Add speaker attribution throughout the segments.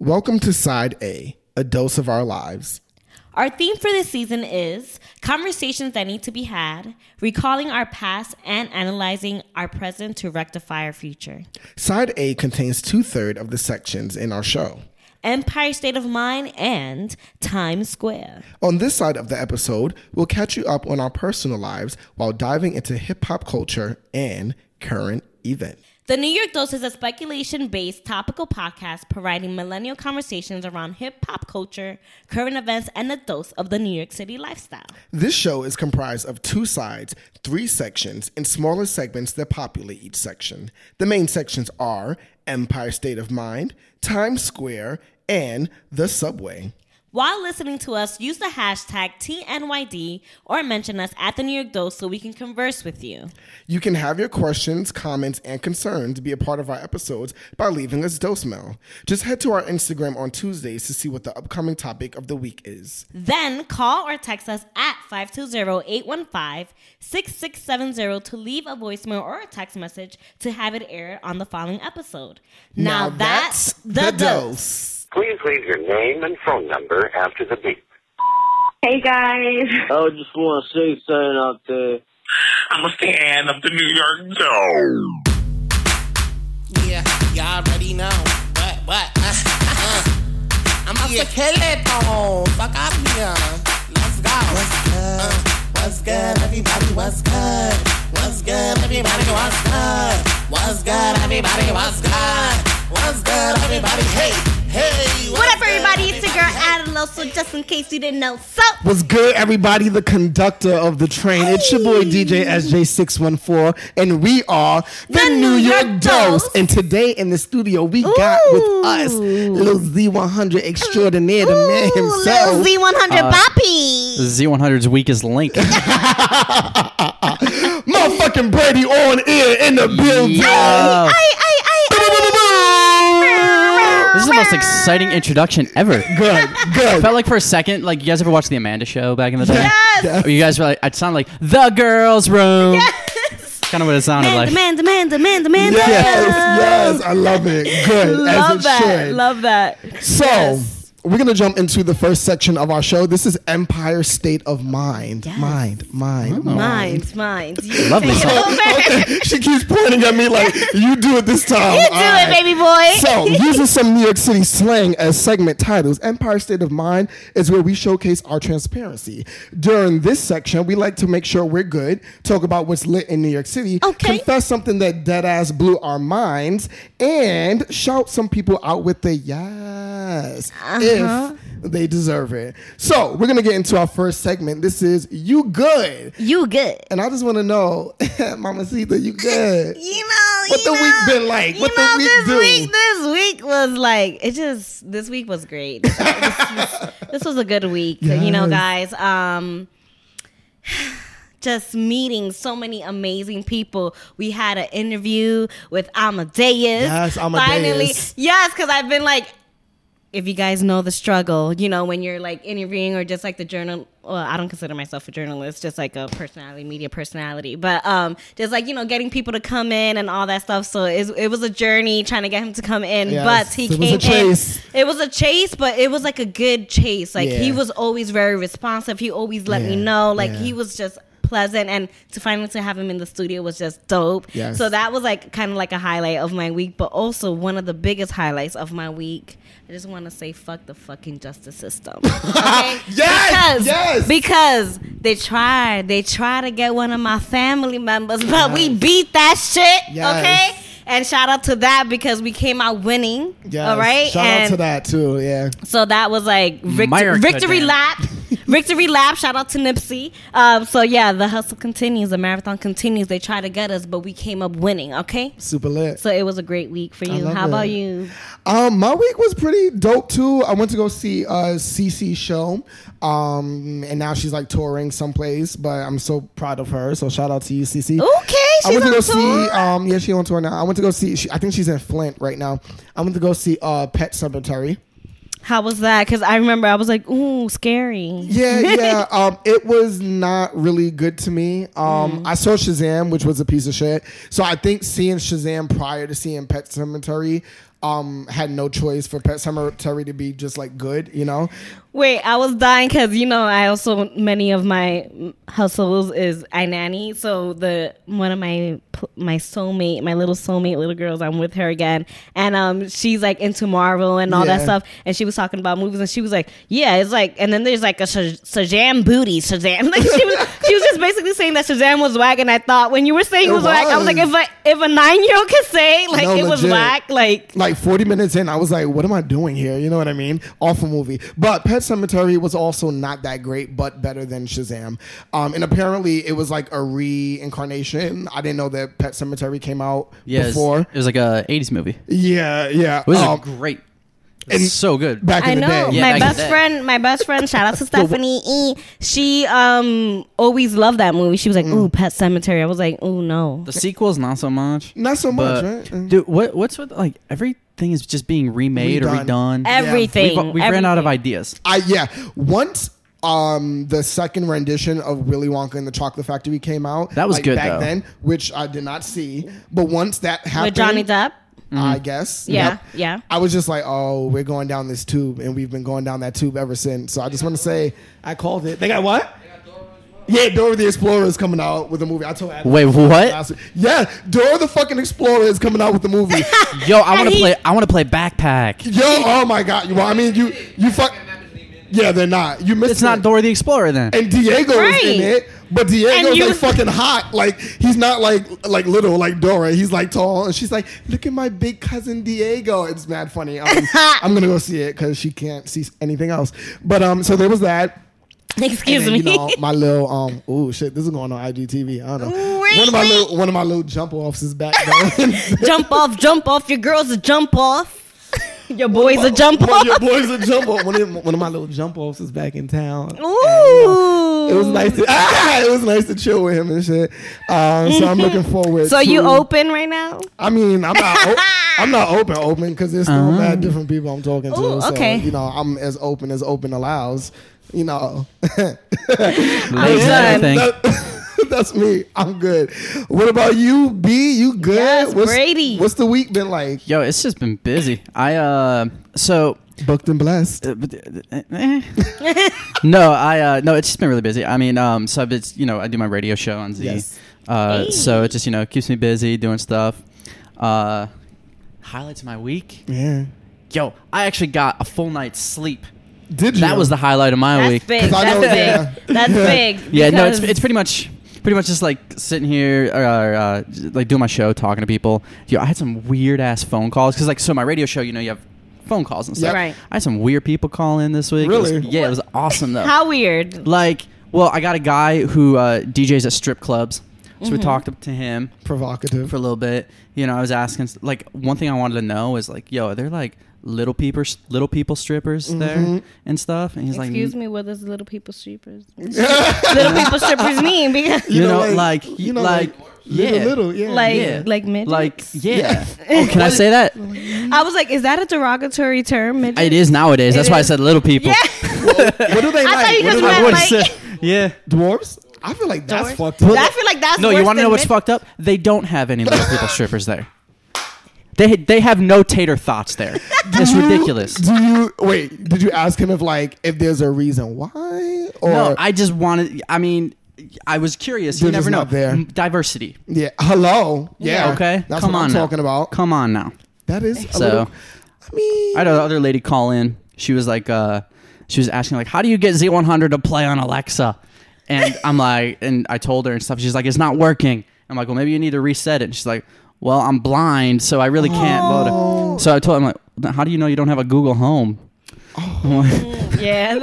Speaker 1: Welcome to Side A dose of our lives.
Speaker 2: Our theme for this season is conversations that need to be had, recalling our past and analyzing our present to rectify our future.
Speaker 1: Side A contains 2/3 of the sections in our show.
Speaker 2: Empire State of Mind and Times Square.
Speaker 1: On this side of the episode, we'll catch you up on our personal lives while diving into hip-hop culture and current events.
Speaker 2: The New York Dose is a speculation-based topical podcast providing millennial conversations around hip-hop culture, current events, and a dose of the New York City lifestyle.
Speaker 1: This show is comprised of 2 sides, 3 sections, and smaller segments that populate each section. The main sections are Empire State of Mind, Times Square, and the Subway.
Speaker 2: While listening to us, use the hashtag TNYD or mention us at the New York Dose so we can converse with you.
Speaker 1: You can have your questions, comments, and concerns be a part of our episodes by leaving us Dose Mail. Just head to our Instagram on Tuesdays to see what the upcoming topic of the week is.
Speaker 2: Then call or text us at 520-815-6670 to leave a voicemail or a text message to have it aired on the following episode. Now that's the Dose.
Speaker 3: Please leave your name and phone number after the beep.
Speaker 4: Hey guys.
Speaker 5: I just want to say something out there.
Speaker 6: I'm a fan of the New York Dose.
Speaker 7: Yeah, y'all already know. What? I'm about to kill it, though. Fuck out here. Let's go. What's good, everybody? What's good? What's good, everybody? What's good? What's good, everybody? What's good? What's good, everybody? Hey.
Speaker 2: What up, everybody? It's your girl, Adaloso, just in case you didn't know. So,
Speaker 1: what's good, everybody? The conductor of the train. It's your boy, DJ SJ614, and we are the New York Dose. And today in the studio, we got with us Lil Z100 extraordinaire, the man himself.
Speaker 2: Lil Z100 Papi.
Speaker 8: Z100's weakest link.
Speaker 1: Motherfucking Brady on air in the building.
Speaker 8: This is the most exciting introduction ever.
Speaker 1: Good.
Speaker 8: I felt like for a second, like, you guys ever watched The Amanda Show back in the day?
Speaker 2: Yes.
Speaker 8: Or you guys were like, it sounded like The Girls' Room.
Speaker 2: Yes.
Speaker 8: Kind of what it sounded like.
Speaker 2: Amanda.
Speaker 1: Yes, I love it. Good.
Speaker 2: Love
Speaker 1: as it
Speaker 2: that.
Speaker 1: should.
Speaker 2: Love that.
Speaker 1: So, we're going to jump into the first section of our show. This is Empire State of Mind.
Speaker 2: Yes.
Speaker 1: Mind.
Speaker 2: Mind. You
Speaker 8: Love this
Speaker 2: take it
Speaker 8: song.
Speaker 2: over.
Speaker 1: Okay. She keeps pointing at me like, you do it this time.
Speaker 2: You do it, baby boy.
Speaker 1: So, using some New York City slang as segment titles, Empire State of Mind is where we showcase our transparency. During this section, we like to make sure we're good, talk about what's lit in New York City, confess something that deadass blew our minds, and shout some people out with the yes. If they deserve it. So, we're going to get into our first segment. This is You Good.
Speaker 2: You good.
Speaker 1: And I just want to know, Mamacita, you good? What the week been like? What the week do?
Speaker 2: This week was like, this week was great. This was a good week.
Speaker 1: Yes.
Speaker 2: You know, guys, just meeting so many amazing people. We had an interview with Amadeus.
Speaker 1: Yes, Amadeus.
Speaker 2: Finally, yes, because I've been like, if you guys know the struggle, you know, when you're like interviewing or just like the journal, well, I don't consider myself a journalist, just like a media personality, but just like, you know, getting people to come in and all that stuff. So it was a journey trying to get him to come in, but he came in. It was a chase, but it was like a good chase. Like he was always very responsive. He always let me know. Like he was just pleasant, and to finally to have him in the studio was just dope.
Speaker 1: Yes.
Speaker 2: So that was like kind of like a highlight of my week, but also one of the biggest highlights of my week. I just want to say fuck the fucking justice system. Okay? Because they tried to get one of my family members, but we beat that shit.
Speaker 1: Yes.
Speaker 2: Okay? And shout out to that because we came out winning.
Speaker 1: Yes.
Speaker 2: All right?
Speaker 1: Shout out to that too, yeah.
Speaker 2: So that was like victory lap. Victory lap. Shout out to Nipsey. So yeah, the hustle continues. The marathon continues. They try to get us, but we came up winning. Okay?
Speaker 1: Super lit.
Speaker 2: So it was a great week for you. How about you?
Speaker 1: My week was pretty dope too. I went to go see CeCe's show. And now she's like touring someplace, but I'm so proud of her. So shout out to you, CeCe.
Speaker 2: Okay,
Speaker 1: I went to go
Speaker 2: tour?
Speaker 1: see. She's on tour now. I went to go see. I think she's in Flint right now. I went to go see Pet Cemetery.
Speaker 2: How was that? Because I remember I was like, ooh, scary.
Speaker 1: Yeah. It was not really good to me. I saw Shazam, which was a piece of shit. So I think seeing Shazam prior to seeing Pet Sematary had no choice for Pet Sematary to be just like good, you know?
Speaker 2: Wait, I was dying because, I also, many of my hustles is I nanny. So one of my soulmate, my little soulmate little girls, I'm with her again. And she's like into Marvel and all that stuff. And she was talking about movies and she was like, yeah, it's like, and then there's like a Shazam booty, Shazam. Like she was just basically saying that Shazam was whack. And I thought when you were saying it was whack, I was like, if a 9-year-old could say like it was whack,
Speaker 1: like 40 minutes in, I was like, what am I doing here? You know what I mean? Awful movie. But Pet Sematary was also not that great, but better than Shazam. And apparently it was like a reincarnation. I didn't know that Pet Sematary came out before.
Speaker 8: It was like a 80s movie.
Speaker 1: Yeah.
Speaker 8: It was great. It's so good.
Speaker 1: Back in the day.
Speaker 2: Yeah, my best friend, shout out to Stephanie E. She always loved that movie. She was like, ooh, Pet Sematary. I was like, ooh, no.
Speaker 8: The sequels, not so much.
Speaker 1: Not so much, right?
Speaker 8: Dude, what's with like everything is just being remade or redone?
Speaker 2: Everything.
Speaker 8: We've ran out of ideas.
Speaker 1: Once the second rendition of Willy Wonka and the Chocolate Factory came out,
Speaker 8: that was good
Speaker 1: back
Speaker 8: though.
Speaker 1: then, which I did not see. But once that happened,
Speaker 2: with Johnny Depp,
Speaker 1: I guess.
Speaker 2: Yeah.
Speaker 1: I was just like, oh, we're going down this tube, and we've been going down that tube ever since. So I just want to say, I called it. They got what? Yeah, Dora the Explorer is coming out with a movie. I told Adam.
Speaker 8: Wait, what?
Speaker 1: Yeah, Dora the fucking Explorer is coming out with the movie.
Speaker 8: Yo, I want to play Backpack.
Speaker 1: Yo, oh my god. Well, I mean, you fuck. Yeah, they're not. You missed.
Speaker 8: It's not Dora the Explorer then.
Speaker 1: And Diego is in it, but Diego's like fucking hot. Like he's not like little like Dora. He's like tall, and she's like, "Look at my big cousin Diego." It's mad funny. I'm gonna go see it because she can't see anything else. But so there was that.
Speaker 2: Excuse
Speaker 1: me. My little oh shit, this is going on IGTV. I don't know. One of my little jump offs is back.
Speaker 2: Jump off. Your girl's a jump off. Your boy's a jump off.
Speaker 1: Your boy's a jump off. One of my little jump offs is back in town.
Speaker 2: Ooh.
Speaker 1: It was nice to chill with him and shit. So I'm looking forward.
Speaker 2: So you open right now?
Speaker 1: I mean, I'm not open because there's still mad different people I'm talking to.
Speaker 2: Ooh, okay.
Speaker 1: So, I'm as open allows.
Speaker 2: I'm done.
Speaker 1: That's me. I'm good. What about you, B? You good?
Speaker 2: Yes, Brady.
Speaker 1: What's the week been like?
Speaker 8: Yo, it's just been busy.
Speaker 1: Booked and blessed.
Speaker 8: No, it's just been really busy. I mean, so I've been, I do my radio show on Z.
Speaker 1: Yes.
Speaker 8: So it just, keeps me busy doing stuff. Highlights of my week.
Speaker 1: Yeah.
Speaker 8: Yo, I actually got a full night's sleep.
Speaker 1: Did you?
Speaker 8: That was the highlight of my week.
Speaker 2: Big. That's big.
Speaker 8: Yeah, no, it's pretty much just like sitting here like doing my show, talking to people. Yo, I had some weird ass phone calls because so my radio show, you have phone calls and stuff.
Speaker 2: Yep. Right.
Speaker 8: I had some weird people call in this week.
Speaker 1: Really?
Speaker 8: It was awesome though.
Speaker 2: How weird?
Speaker 8: Well, I got a guy who DJs at strip clubs. So we talked to him.
Speaker 1: Provocative.
Speaker 8: For a little bit. I was asking, one thing I wanted to know is yo, are there little people strippers there and stuff? And he's
Speaker 2: Excuse me, what does little people strippers? Little people strippers mean? Because
Speaker 1: little, yeah.
Speaker 2: Like midgets?
Speaker 8: Yeah. Oh, can I say that?
Speaker 2: I was like, is that a derogatory term? Midget?
Speaker 8: It is nowadays. That's why I said little people.
Speaker 2: Yeah.
Speaker 1: What do they like?
Speaker 2: I thought you just meant
Speaker 8: yeah.
Speaker 1: Dwarves? I feel like that's fucked up.
Speaker 2: I feel like that's
Speaker 8: no.
Speaker 2: Worse
Speaker 8: You want to know what's
Speaker 2: mid-
Speaker 8: fucked up? They don't have any little people strippers there. They have no tater thoughts there. It's ridiculous.
Speaker 1: Did you ask him if there's a reason why? Or
Speaker 8: no, I just wanted. I mean, I was curious. You never know.
Speaker 1: There.
Speaker 8: Diversity.
Speaker 1: Yeah. Hello. Yeah.
Speaker 8: Okay.
Speaker 1: That's
Speaker 8: Come
Speaker 1: what
Speaker 8: on
Speaker 1: I'm
Speaker 8: now.
Speaker 1: talking about.
Speaker 8: Come on now.
Speaker 1: That is
Speaker 8: so.
Speaker 1: Little, I mean,
Speaker 8: I had another lady call in. She was she was asking how do you get Z100 to play on Alexa? And I'm like, and I told her and stuff. She's like, it's not working. I'm like, well, maybe you need to reset it. And she's like, well, I'm blind, so I really can't load it. So I told him, how do you know you don't have a Google Home?
Speaker 2: Yeah.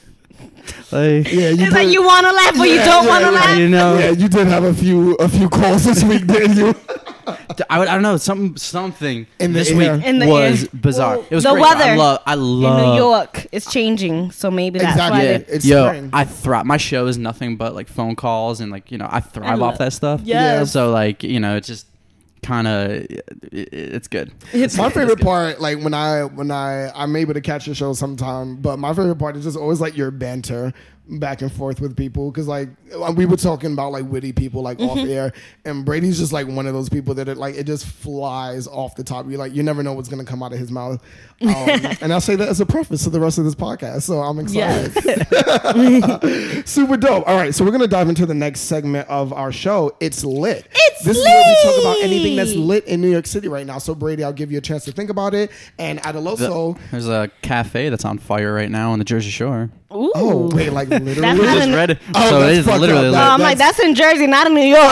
Speaker 1: It's
Speaker 2: like you want to laugh, but you don't want to laugh.
Speaker 1: Yeah, you did have a few calls this week, didn't you?
Speaker 8: I don't know, something
Speaker 1: in
Speaker 8: this
Speaker 1: week
Speaker 8: was bizarre. It was
Speaker 2: the
Speaker 8: great.
Speaker 2: weather.
Speaker 8: I love
Speaker 2: in New York. It's changing, so maybe that's why.
Speaker 1: It's
Speaker 8: spring. I thrive. My show is nothing but phone calls and I thrive off that stuff.
Speaker 2: Yeah.
Speaker 8: So it's just kind of it's good.
Speaker 1: My favorite part, like when I'm able to catch your show sometime, but my favorite part is just always like your banter back and forth with people, because like we were talking about like witty people like off air, and Brady's just like one of those people that it just flies off the top. You never know what's gonna come out of his mouth, and I'll say that as a preface to the rest of this podcast. So I'm excited. Yes. Super dope. All right, so we're gonna dive into the next segment of our show. It's lit. This is where we talk about anything that's lit in New York City right now. So Brady, I'll give you a chance to think about it. And Adeloso,
Speaker 8: There's a cafe that's on fire right now on the Jersey Shore.
Speaker 2: Ooh.
Speaker 1: oh wait, like literally.
Speaker 2: That's not
Speaker 8: Just
Speaker 2: in-
Speaker 8: read it.
Speaker 1: Oh,
Speaker 8: So it
Speaker 1: that's
Speaker 8: is
Speaker 1: fucked
Speaker 8: literally
Speaker 1: up.
Speaker 8: lit.
Speaker 2: I'm like, that's in Jersey, not in New York.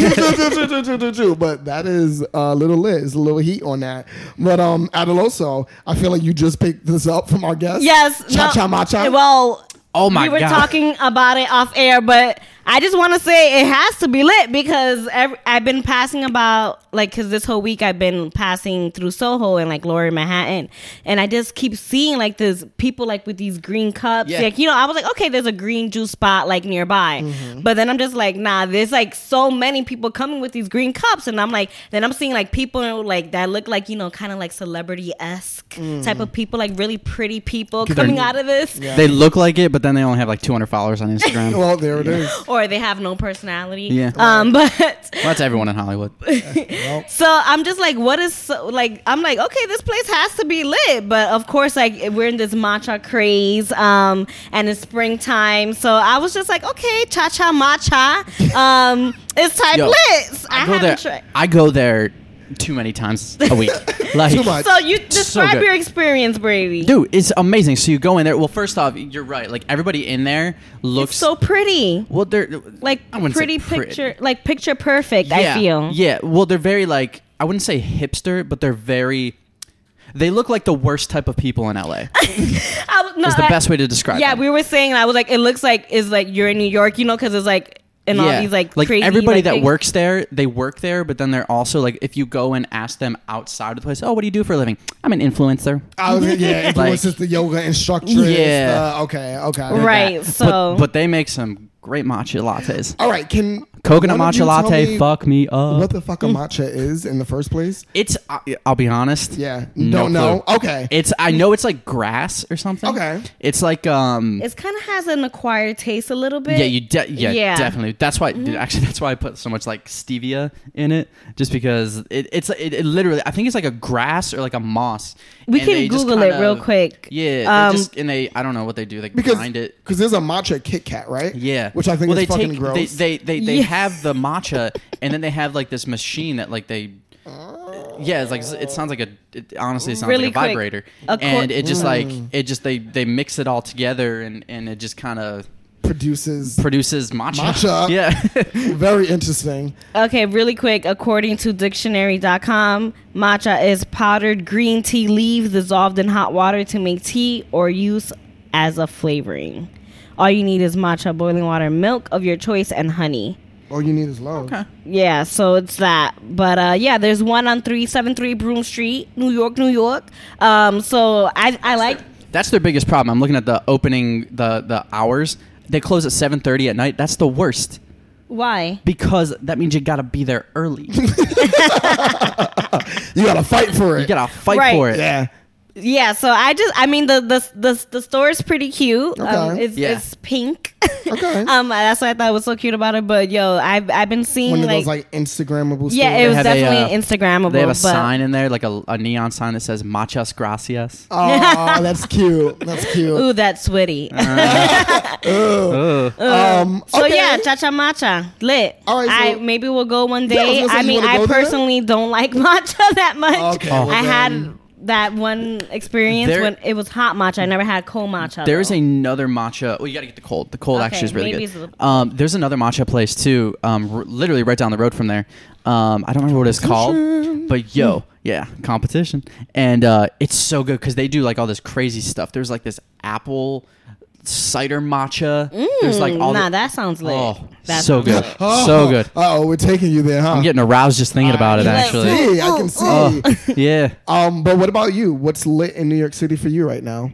Speaker 1: But that is a little lit. It's a little heat on that. But Adeloso, I feel like you just picked this up from our guest.
Speaker 2: Yes.
Speaker 1: Cha-cha matcha.
Speaker 2: Well,
Speaker 8: Oh my
Speaker 2: we were
Speaker 8: God.
Speaker 2: talking about it off air, but I just want to say it has to be lit because I've been passing about, like, because this whole week I've been passing through Soho and like Lower Manhattan, and I just keep seeing like this people like with these green cups.
Speaker 8: Yeah.
Speaker 2: Like, I was like, okay, there's a green juice spot like nearby, but then I'm just like, nah, there's like so many people coming with these green cups, and I'm like, then I'm seeing like people like that look like kind of like celebrity-esque type of people, like really pretty people coming out of this.
Speaker 8: They look like it, but then they only have like 200 followers on Instagram.
Speaker 1: Well, there it is.
Speaker 2: Or they have no personality.
Speaker 8: Yeah.
Speaker 2: But
Speaker 8: Well, that's everyone in Hollywood.
Speaker 2: so I'm just like, what is I'm like, okay, this place has to be lit. But of course, like we're in this matcha craze, and it's springtime. So I was just like, okay, cha-cha matcha. It's type
Speaker 8: Yo,
Speaker 2: lit. So I
Speaker 8: go
Speaker 2: haven't
Speaker 8: there.
Speaker 2: tried.
Speaker 8: I go there too many times a week. Like,
Speaker 1: Too much.
Speaker 2: So you describe
Speaker 8: good.
Speaker 2: your experience, Brady.
Speaker 8: Dude, it's amazing. So you go in there. Well, first off, you're right. Like everybody in there looks
Speaker 2: It's so pretty.
Speaker 8: well. They're
Speaker 2: Like
Speaker 8: I wouldn't say
Speaker 2: pretty picture, like picture perfect,
Speaker 8: Yeah,
Speaker 2: I feel.
Speaker 8: Yeah. Well, they're very like, I wouldn't say hipster, but they're very. They look like the worst type of people in LA. Is the best way to describe.
Speaker 2: Yeah,
Speaker 8: them.
Speaker 2: we were saying, I was like, it looks like it's like you're in New York, because it's like in all these like crazy,
Speaker 8: everybody
Speaker 2: like,
Speaker 8: that
Speaker 2: things.
Speaker 8: works there, they work there, but then they're also like, if you go and ask them outside of the place, oh, what do you do for a living? I'm an influencer.
Speaker 1: I was, influences the yoga instructress.
Speaker 8: Yeah.
Speaker 1: Okay.
Speaker 2: Right.
Speaker 8: That.
Speaker 2: So
Speaker 8: but they make some great matcha lattes.
Speaker 1: All right. Can
Speaker 8: Coconut
Speaker 1: one of you
Speaker 8: matcha
Speaker 1: tell
Speaker 8: latte,
Speaker 1: me
Speaker 8: fuck me up.
Speaker 1: what the fuck a matcha is in the first place?
Speaker 8: It's, I'll be honest.
Speaker 1: Yeah.
Speaker 8: No
Speaker 1: Don't know.
Speaker 8: clue.
Speaker 1: Okay.
Speaker 8: I know it's like grass or something.
Speaker 1: Okay.
Speaker 8: It's like
Speaker 2: it kind of has an acquired taste a little bit.
Speaker 8: Yeah, definitely. That's why actually that's why I put so much like stevia in it, just because it literally, I think it's like a grass or like a moss.
Speaker 2: We
Speaker 8: And
Speaker 2: can
Speaker 8: they just
Speaker 2: Google it
Speaker 8: kind
Speaker 2: real
Speaker 8: of-
Speaker 2: quick.
Speaker 8: Yeah, I don't know what they do. They grind it.
Speaker 1: Because there's a matcha Kit Kat, right?
Speaker 8: Yeah,
Speaker 1: Which I think
Speaker 8: well,
Speaker 1: is
Speaker 8: they
Speaker 1: fucking
Speaker 8: take,
Speaker 1: gross.
Speaker 8: They
Speaker 2: Yeah.
Speaker 8: have the matcha, and then they have like this machine that like they. Yeah, it's like it sounds like honestly it sounds
Speaker 2: Really
Speaker 8: like a
Speaker 2: quick.
Speaker 8: vibrator,
Speaker 2: A
Speaker 8: and it just like they mix it all together, and it just kind of
Speaker 1: produces
Speaker 8: matcha.
Speaker 1: Matcha.
Speaker 8: Yeah.
Speaker 1: very interesting.
Speaker 2: Okay, really quick. According to dictionary.com, matcha is powdered green tea leaves dissolved in hot water to make tea or use as a flavoring. All you need is matcha, boiling water, milk of your choice, and honey.
Speaker 1: All you need is love.
Speaker 8: Okay.
Speaker 2: Yeah, so it's that. But yeah, there's one on 373 Broome Street, New York, New York. So I like.
Speaker 8: That's their biggest problem. I'm looking at the opening, the hours. They close at 7:30 at night. That's the worst.
Speaker 2: Why?
Speaker 8: Because that means you gotta be there early.
Speaker 1: You gotta fight for it.
Speaker 8: You gotta fight
Speaker 2: Right.
Speaker 8: for it.
Speaker 1: Yeah.
Speaker 2: Yeah, so I mean the store is pretty cute.
Speaker 1: Okay.
Speaker 2: It's pink.
Speaker 1: Okay.
Speaker 2: That's what I thought was so cute about it. But yo, I've been seeing
Speaker 1: One of
Speaker 2: like,
Speaker 1: those like Instagrammable
Speaker 2: yeah,
Speaker 1: stores.
Speaker 2: it was
Speaker 8: have a,
Speaker 2: definitely Instagrammable.
Speaker 8: They have a
Speaker 2: but
Speaker 8: sign in there, like a neon sign that says "Machas Gracias."
Speaker 1: Oh, that's cute. That's cute.
Speaker 2: Ooh, that's witty.
Speaker 1: Okay.
Speaker 2: So yeah, cha-cha matcha lit.
Speaker 1: All right, so-
Speaker 2: maybe we'll go one
Speaker 1: Yeah, I was
Speaker 2: day.
Speaker 1: gonna say,
Speaker 2: I
Speaker 1: you
Speaker 2: mean,
Speaker 1: wanna
Speaker 2: I
Speaker 1: go there?
Speaker 2: personally don't like matcha that much.
Speaker 1: Okay, well
Speaker 2: I
Speaker 1: then-
Speaker 2: had that one experience
Speaker 8: There-
Speaker 2: when it was hot matcha. I never had cold matcha.
Speaker 8: There's
Speaker 2: though.
Speaker 8: another matcha. Well, you gotta get the cold. The cold
Speaker 2: Okay,
Speaker 8: actually is really
Speaker 2: maybe
Speaker 8: good.
Speaker 2: it's
Speaker 8: There's another matcha place too. Literally right down the road from there. I don't remember what it's called, but yeah, competition, and it's so good because they do like all this crazy stuff. There's like this apple cider matcha. There's like all
Speaker 2: that sounds lit.
Speaker 8: Oh,
Speaker 2: That
Speaker 8: so
Speaker 2: sounds
Speaker 8: good,
Speaker 2: lit.
Speaker 8: so good.
Speaker 1: Oh, we're taking you there, huh?
Speaker 8: I'm getting aroused just thinking about it. Actually,
Speaker 1: I can see.
Speaker 8: yeah.
Speaker 1: But what about you? What's lit in New York City for you right now?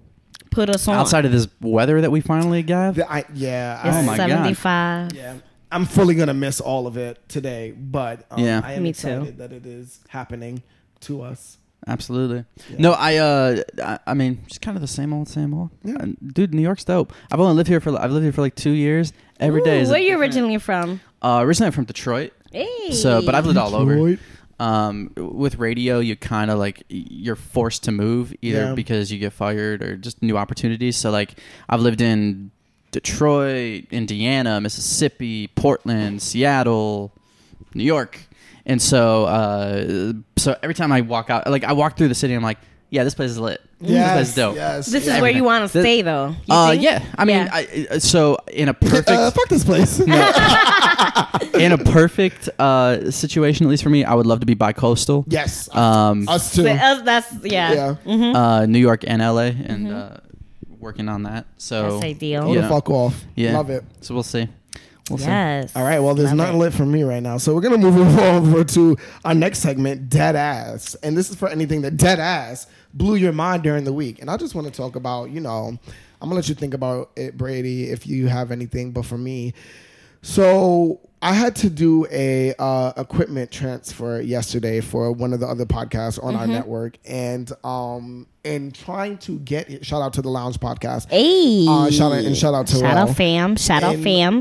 Speaker 2: Put us on.
Speaker 8: Outside of this weather that we finally got,
Speaker 1: Yeah.
Speaker 2: It's
Speaker 8: Oh my God.
Speaker 2: 75.
Speaker 1: Yeah. I'm fully gonna miss all of it today, but
Speaker 8: Yeah.
Speaker 1: I am
Speaker 2: Me
Speaker 1: excited
Speaker 2: too.
Speaker 1: that it is happening to us.
Speaker 8: Absolutely. No, I mean, just kind of the same old.
Speaker 1: Yeah.
Speaker 8: Dude, New York's dope. I've lived here for like 2 years. Every day is
Speaker 2: Where you originally from?
Speaker 8: originally I'm from Detroit.
Speaker 2: Hey.
Speaker 8: So, but I've lived all over.
Speaker 1: Detroit.
Speaker 8: With radio, you kind of like you're forced to move either because you get fired or just new opportunities. So like I've lived in Detroit, Indiana, Mississippi, Portland, Seattle, New York. And so every time I walk out, like I walk through the city, I'm like, yeah, this place is lit. This place is dope.
Speaker 1: Yes.
Speaker 2: This is where you want to stay, though. You think?
Speaker 8: Yeah. I mean, so in a perfect
Speaker 1: fuck this place.
Speaker 8: in a perfect situation, at least for me, I would love to be bi-coastal.
Speaker 1: Yes.
Speaker 8: Um,
Speaker 1: Us too.
Speaker 2: That's
Speaker 1: Yeah.
Speaker 8: New York and LA, and working on that. So
Speaker 2: That's ideal.
Speaker 1: Hold the fuck off.
Speaker 8: Yeah.
Speaker 1: Love it.
Speaker 8: So we'll see.
Speaker 2: Yes.
Speaker 1: All right. Well, there's
Speaker 2: Love
Speaker 1: nothing
Speaker 2: it.
Speaker 1: lit for me right now. So we're going to move over to our next segment, Dead Ass. And this is for anything that dead ass blew your mind during the week. And I just want to talk about, I'm going to let you think about it, Brady, if you have anything. But for me, so I had to do a equipment transfer yesterday for one of the other podcasts on our network. And in trying to get it, shout out to the Lounge Podcast.
Speaker 2: Hey.
Speaker 1: Shout out to
Speaker 2: Shout out fam. Shout out fam.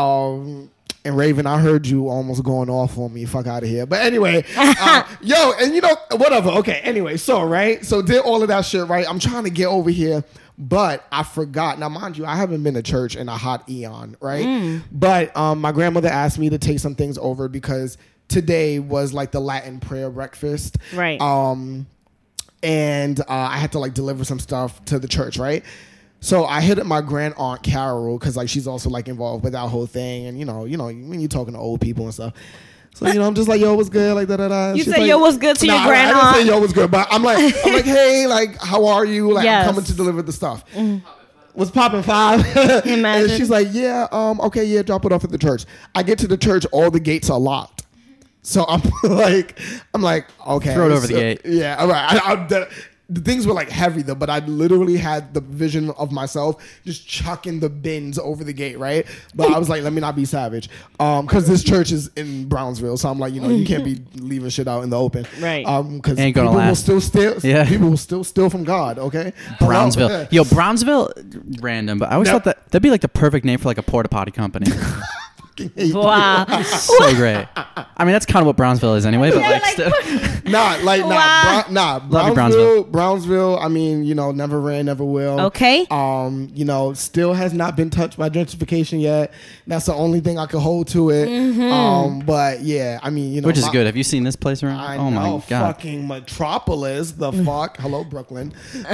Speaker 1: And Raven, I heard you almost going off on me. Fuck out of here. But anyway, whatever. Okay. Anyway, so did all of that shit, right? I'm trying to get over here, but I forgot. Now, mind you, I haven't been to church in a hot eon, right? But my grandmother asked me to take some things over because today was like the Latin prayer breakfast.
Speaker 2: Right.
Speaker 1: And I had to like deliver some stuff to the church, right? So I hit up my grand aunt Carol because like she's also like involved with that whole thing, and you know when you're talking to old people and stuff. So I'm just like, yo, what's good, like da da da.
Speaker 2: You
Speaker 1: She's
Speaker 2: said
Speaker 1: like,
Speaker 2: yo, what's good to your grand
Speaker 1: I
Speaker 2: aunt?
Speaker 1: didn't say yo, what's good, but I'm like, hey, like how are you? Like
Speaker 2: Yes.
Speaker 1: I'm coming to deliver the stuff. What's popping 5?
Speaker 2: Imagine.
Speaker 1: And she's like, yeah, okay, yeah, drop it off at the church. I get to the church, all the gates are locked. So I'm like, okay,
Speaker 8: Throw it over the gate.
Speaker 1: Yeah, all right. The things were like heavy though, but I literally had the vision of myself just chucking the bins over the gate, right? But I was like, let me not be savage, because this church is in Brownsville, so I'm like, you can't be leaving shit out in the open,
Speaker 2: Right?
Speaker 1: Because
Speaker 8: Ain't
Speaker 1: people
Speaker 8: gonna
Speaker 1: will
Speaker 8: last.
Speaker 1: still steal.
Speaker 8: Yeah.
Speaker 1: People will still steal from God. Okay,
Speaker 8: Brownsville.
Speaker 1: Hello?
Speaker 8: Yo, Brownsville, random, but I always thought that'd be like the perfect name for like a porta potty company.
Speaker 2: Wow.
Speaker 8: So great. I mean, that's kind of what Brownsville is anyway, but like, still.
Speaker 1: Brownsville. I mean, never ran, never will.
Speaker 2: Okay.
Speaker 1: Still has not been touched by gentrification yet. That's the only thing I could hold to it. But yeah, I mean,
Speaker 8: Which is good. Have you seen this place around?
Speaker 1: I
Speaker 8: Oh my
Speaker 1: know,
Speaker 8: god.
Speaker 1: fucking metropolis. The fuck. Hello, Brooklyn.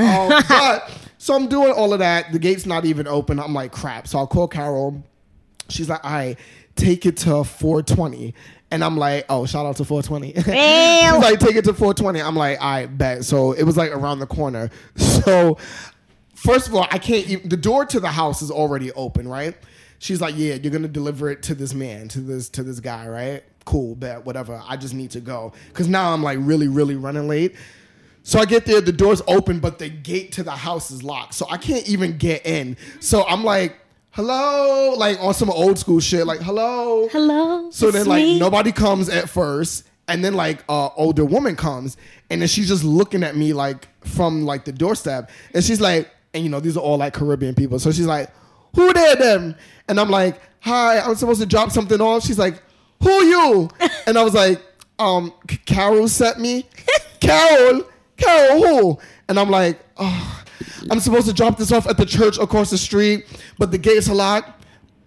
Speaker 1: But so I'm doing all of that. The gate's not even open. I'm like, crap. So I'll call Carol. She's like, all right, take it to 420. And I'm like, oh, shout out to 420. She's like, take it to 420. I'm like, all right, bet. So it was like around the corner. So first of all, I can't even, the door to the house is already open, right? She's like, yeah, you're going to deliver it to this man, to this guy, right? Cool, bet, whatever. I just need to go. Because now I'm like really, really running late. So I get there, the door's open, but the gate to the house is locked. So I can't even get in. So I'm like, hello, like on some old school shit, like hello. So then like nobody comes at first, and then like older woman comes, and then she's just looking at me like from like the doorstep, and she's like, and these are all like Caribbean people, so she's like, who there them? And I'm like, hi, I'm supposed to drop something off. She's like, who you? And I was like, Carol sent me. Carol who? And I'm like, oh, I'm supposed to drop this off at the church across the street, but the gates are locked.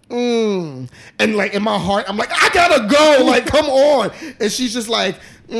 Speaker 1: And like in my heart, I'm like, I gotta go. Like, come on. And she's just like,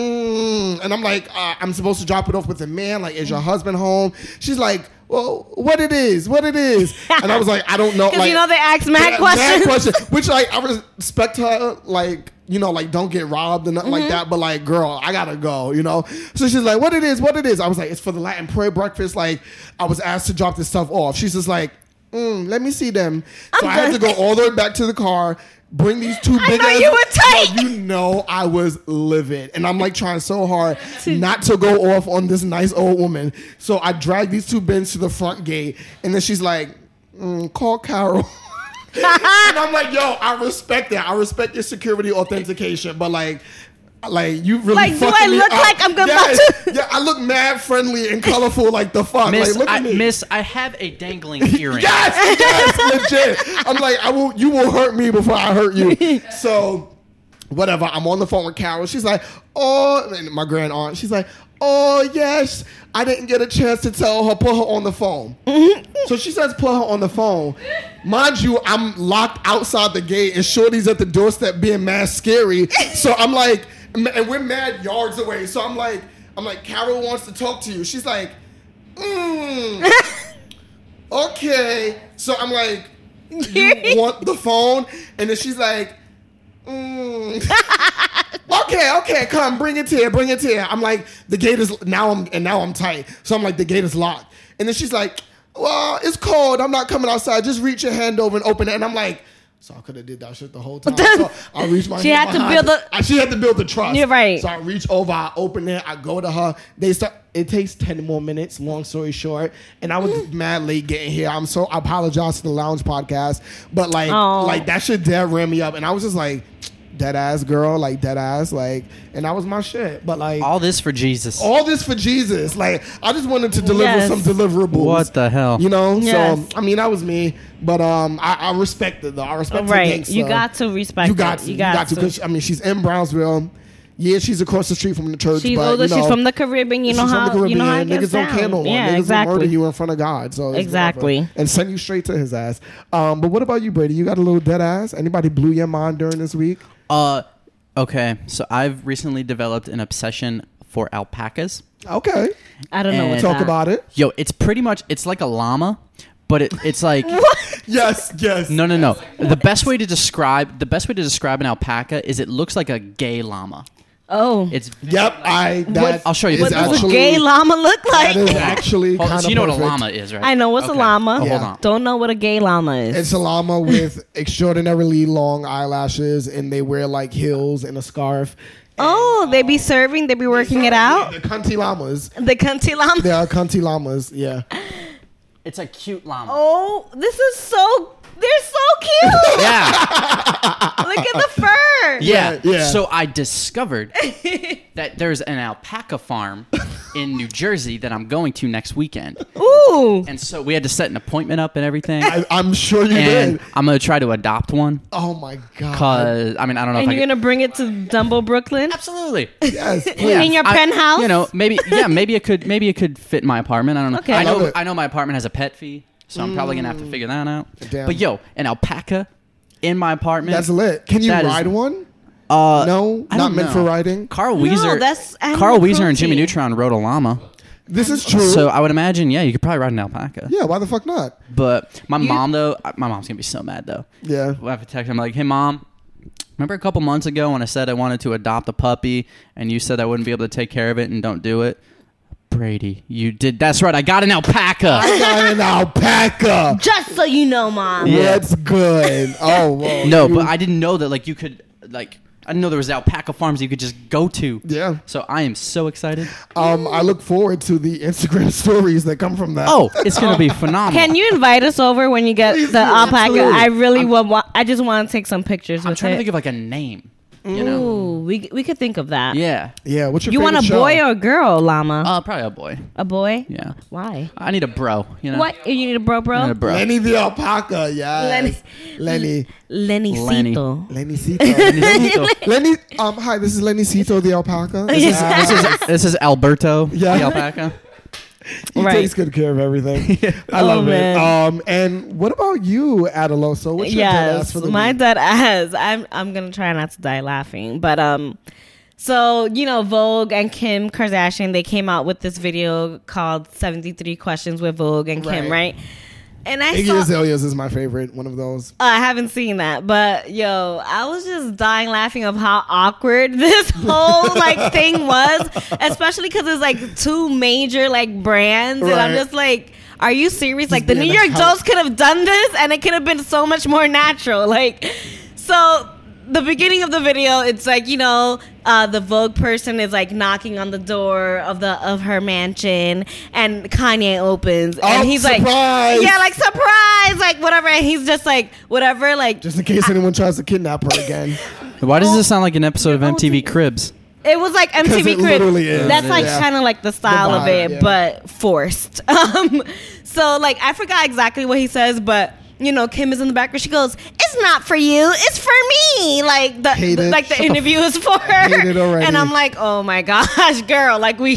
Speaker 1: and I'm like, I'm supposed to drop it off with a man. Like, is your husband home? She's like, well, what it is. And I was like, I don't know.
Speaker 2: Because
Speaker 1: like,
Speaker 2: they ask mad questions.
Speaker 1: Which like, I respect her. Like, like don't get robbed and nothing like that. But like, girl, I gotta go, So she's like, what it is. I was like, it's for the Latin prayer breakfast. Like, I was asked to drop this stuff off. She's just like, let me see them. So I had to go all the way back to the car, bring these two big
Speaker 2: I know you were tight.
Speaker 1: I was livid. And I'm like trying so hard not to go off on this nice old woman. So I dragged these two bins to the front gate. And then she's like, call Carol. And I'm like, yo, I respect that. I respect your security authentication, but like you really
Speaker 2: Like, do
Speaker 1: fucking
Speaker 2: I
Speaker 1: me
Speaker 2: look
Speaker 1: up.
Speaker 2: like I'm about to?
Speaker 1: Yeah, I look mad friendly and colorful like the fuck.
Speaker 8: Miss,
Speaker 1: Like, look at me.
Speaker 8: Miss, I have a dangling earring.
Speaker 1: Yes, legit. I'm like, you will hurt me before I hurt you. So, whatever. I'm on the phone with Carol. She's like, oh, and my grand aunt. She's like, oh yes, I didn't get a chance to tell her, put her on the phone. So she says, put her on the phone. Mind you, I'm locked outside the gate, and Shorty's at the doorstep being mad scary. So I'm like, and we're mad yards away. So I'm like, Carol wants to talk to you. She's like, okay. So I'm like, you want the phone? And then she's like, okay, come, bring it here. I'm like, the gate is now I'm tight. So I'm like, the gate is locked. And then she's like, well, it's cold. I'm not coming outside. Just reach your hand over and open it. And I'm like, so I could have did that shit the whole time. So I reached my
Speaker 2: She
Speaker 1: hand
Speaker 2: had to
Speaker 1: behind
Speaker 2: build
Speaker 1: her. She had to build the trust.
Speaker 2: You're right.
Speaker 1: So I reach over, I open it, I go to her. It takes 10 more minutes, long story short. And I was mad late getting here. I apologize to the Lounge Podcast. But like that shit dead ran me up. And I was just like, dead ass girl, like dead ass, like, and that was my shit. But like
Speaker 8: All this for Jesus.
Speaker 1: Like I just wanted to deliver some deliverables.
Speaker 8: What the hell?
Speaker 1: You know?
Speaker 2: Yes.
Speaker 1: So I mean that was me. But I respect it though. I respect the
Speaker 2: Right.
Speaker 1: gangsta.
Speaker 2: You got to respect
Speaker 1: You got
Speaker 2: it.
Speaker 1: to.
Speaker 2: You got to.
Speaker 1: Because I mean she's in Brownsville. Yeah, she's across the street from the church.
Speaker 2: She's
Speaker 1: but,
Speaker 2: older.
Speaker 1: you know,
Speaker 2: She's from the Caribbean. You know
Speaker 1: she's
Speaker 2: how
Speaker 1: from the
Speaker 2: you know how it
Speaker 1: Caribbean.
Speaker 2: gets
Speaker 1: Niggas don't care
Speaker 2: down.
Speaker 1: no more.
Speaker 2: Yeah,
Speaker 1: Niggas will murder
Speaker 2: exactly.
Speaker 1: you in front of God. So it's
Speaker 2: Exactly.
Speaker 1: whatever. And send you straight to his ass. But what about you, Brady? You got a little dead ass? Anybody blew your mind during this week?
Speaker 8: Okay, so I've recently developed an obsession for alpacas.
Speaker 1: Okay.
Speaker 2: I don't know
Speaker 8: And-
Speaker 2: what
Speaker 1: Talk
Speaker 2: that.
Speaker 1: about it.
Speaker 8: Yo, it's pretty much, it's like a llama, but it's like
Speaker 1: Yes.
Speaker 8: no. The best way to describe an alpaca is it looks like a gay llama.
Speaker 2: Oh,
Speaker 8: It's
Speaker 1: Yep.
Speaker 8: I'll show you
Speaker 1: is
Speaker 2: what
Speaker 8: the
Speaker 2: does a
Speaker 8: actually-
Speaker 2: gay llama look
Speaker 1: That is
Speaker 2: like?
Speaker 1: actually
Speaker 8: Oh,
Speaker 1: kind
Speaker 8: so
Speaker 1: of
Speaker 8: you know what a
Speaker 1: perfect.
Speaker 8: llama is, right?
Speaker 2: I know what's a
Speaker 8: Okay.
Speaker 2: llama.
Speaker 8: Oh,
Speaker 1: Yeah.
Speaker 8: hold on.
Speaker 2: Don't know what a gay llama is.
Speaker 1: It's a llama with extraordinarily long eyelashes, and they wear like heels and a scarf.
Speaker 2: Oh, they be serving. They be working it out.
Speaker 1: The cunty llamas.
Speaker 2: The cunty llama.
Speaker 1: They are cunty llamas. Yeah.
Speaker 8: It's a cute llama.
Speaker 2: Oh, this is so. They're so cute.
Speaker 8: Yeah.
Speaker 2: Look at the fur.
Speaker 8: Yeah.
Speaker 1: Yeah.
Speaker 8: So I discovered that there's an alpaca farm in New Jersey that I'm going to next weekend.
Speaker 2: Ooh.
Speaker 8: And so we had to set an appointment up and everything.
Speaker 1: I'm sure you
Speaker 8: And
Speaker 1: did.
Speaker 8: I'm going to try to adopt one.
Speaker 1: Oh my god.
Speaker 8: Because, I mean, I don't know
Speaker 2: And
Speaker 8: if I
Speaker 2: you're
Speaker 8: can.
Speaker 2: gonna bring it to Dumbo, Brooklyn?
Speaker 8: Absolutely.
Speaker 1: Yes.
Speaker 8: Yeah.
Speaker 2: In your
Speaker 8: I-
Speaker 2: penthouse?
Speaker 8: You know, maybe it could fit in my apartment. I don't know.
Speaker 2: Okay.
Speaker 8: I
Speaker 1: Love
Speaker 8: know
Speaker 1: it.
Speaker 8: I know my apartment has a pet fee, so I'm probably gonna have to figure that out.
Speaker 1: Damn.
Speaker 8: But yo, an alpaca in my apartment.
Speaker 1: That's lit. Can you
Speaker 8: That is-
Speaker 1: ride one?
Speaker 8: No,
Speaker 1: No,
Speaker 8: I
Speaker 1: not
Speaker 8: don't
Speaker 1: meant
Speaker 8: know.
Speaker 1: for riding.
Speaker 8: Carl
Speaker 2: No,
Speaker 8: Weezer.
Speaker 2: that's animal
Speaker 8: Carl Weezer and Jimmy
Speaker 2: cruelty.
Speaker 8: Neutron rode a llama.
Speaker 1: This is true.
Speaker 8: So I would imagine, yeah, you could probably ride an alpaca.
Speaker 1: Yeah. Why the fuck not?
Speaker 8: But my mom though, my mom's gonna be so mad though.
Speaker 1: Yeah.
Speaker 8: We'll have to text her. I'm like, hey mom, remember a couple months ago when I said I wanted to adopt a puppy and you said I wouldn't be able to take care of it and don't do it? Brady, you did. That's right. I got an alpaca.
Speaker 1: I got an alpaca.
Speaker 2: Just so you know, Mom.
Speaker 8: Yeah.
Speaker 1: That's good. Oh, whoa.
Speaker 8: No, but I didn't know that. Like you could, like I didn't know there was alpaca farms you could just go to.
Speaker 1: Yeah.
Speaker 8: So I am so excited.
Speaker 1: I look forward to the Instagram stories that come from that.
Speaker 8: Oh, it's gonna be phenomenal.
Speaker 2: Can you invite us over when you get
Speaker 1: Please
Speaker 2: the
Speaker 1: do,
Speaker 2: alpaca?
Speaker 1: absolutely.
Speaker 2: I really I just want to take some pictures
Speaker 8: I'm
Speaker 2: with
Speaker 8: trying to
Speaker 2: it.
Speaker 8: think of like a name. You know?
Speaker 2: Ooh, we could think of that.
Speaker 8: Yeah.
Speaker 1: Yeah. What's your
Speaker 2: You want a
Speaker 1: favorite
Speaker 2: boy
Speaker 1: show?
Speaker 2: or a girl, llama?
Speaker 8: Probably a boy.
Speaker 2: A boy?
Speaker 8: Yeah.
Speaker 2: Why?
Speaker 8: I need a bro. You know.
Speaker 2: What? You need a bro,
Speaker 8: I need a bro.
Speaker 1: Lenny the alpaca. Yes. Lenny.
Speaker 2: Lenny-cito.
Speaker 1: Lenny Cito. Lenny. Hi. This is Lenny Cito the alpaca.
Speaker 8: This is Alberto,
Speaker 1: Yeah.
Speaker 8: the alpaca.
Speaker 1: He
Speaker 2: Right.
Speaker 1: takes good care of everything. I love
Speaker 2: man.
Speaker 1: it. And what about you, Adeloso? What's your dead ass
Speaker 2: Yes,
Speaker 1: for the
Speaker 2: my
Speaker 1: week?
Speaker 2: dead ass. I'm gonna try not to die laughing, but so you know, Vogue and Kim Kardashian, they came out with this video called 73 Questions with Vogue and Kim, right? And I
Speaker 1: Iggy
Speaker 2: saw.
Speaker 1: Azalea's is my favorite. One of those.
Speaker 2: I haven't seen that, but yo, I was just dying laughing of how awkward this whole like thing was, especially because it's like two major like brands, and I'm
Speaker 1: Right.
Speaker 2: just like, are you serious? Like the
Speaker 1: being
Speaker 2: New
Speaker 1: a
Speaker 2: York
Speaker 1: hell-
Speaker 2: Dolls could have done this, and it could have been so much more natural. Like, so the beginning of the video, it's like, you know, the Vogue person is like knocking on the door of her mansion, and Kanye opens, and he's
Speaker 1: surprise.
Speaker 2: like, yeah, like surprise, like whatever, and he's just like whatever, like
Speaker 1: Just in case anyone tries to kidnap her again.
Speaker 8: Why does this sound like an episode of MTV Cribs?
Speaker 2: it was like
Speaker 1: 'Cause
Speaker 2: MTV
Speaker 1: it
Speaker 2: Cribs.
Speaker 1: literally is.
Speaker 2: That's like
Speaker 1: Yeah.
Speaker 2: kind of like the style
Speaker 1: The
Speaker 2: of
Speaker 1: vibe,
Speaker 2: it,
Speaker 1: yeah.
Speaker 2: but forced. So like I forgot exactly what he says, but. You know, Kim is in the background. She goes, "It's not for you. It's for me." Like
Speaker 1: Hate it.
Speaker 2: like the
Speaker 1: Shut the
Speaker 2: interview is for her.
Speaker 1: Hate it already.
Speaker 2: And I'm like, "Oh my gosh, girl!" Like we.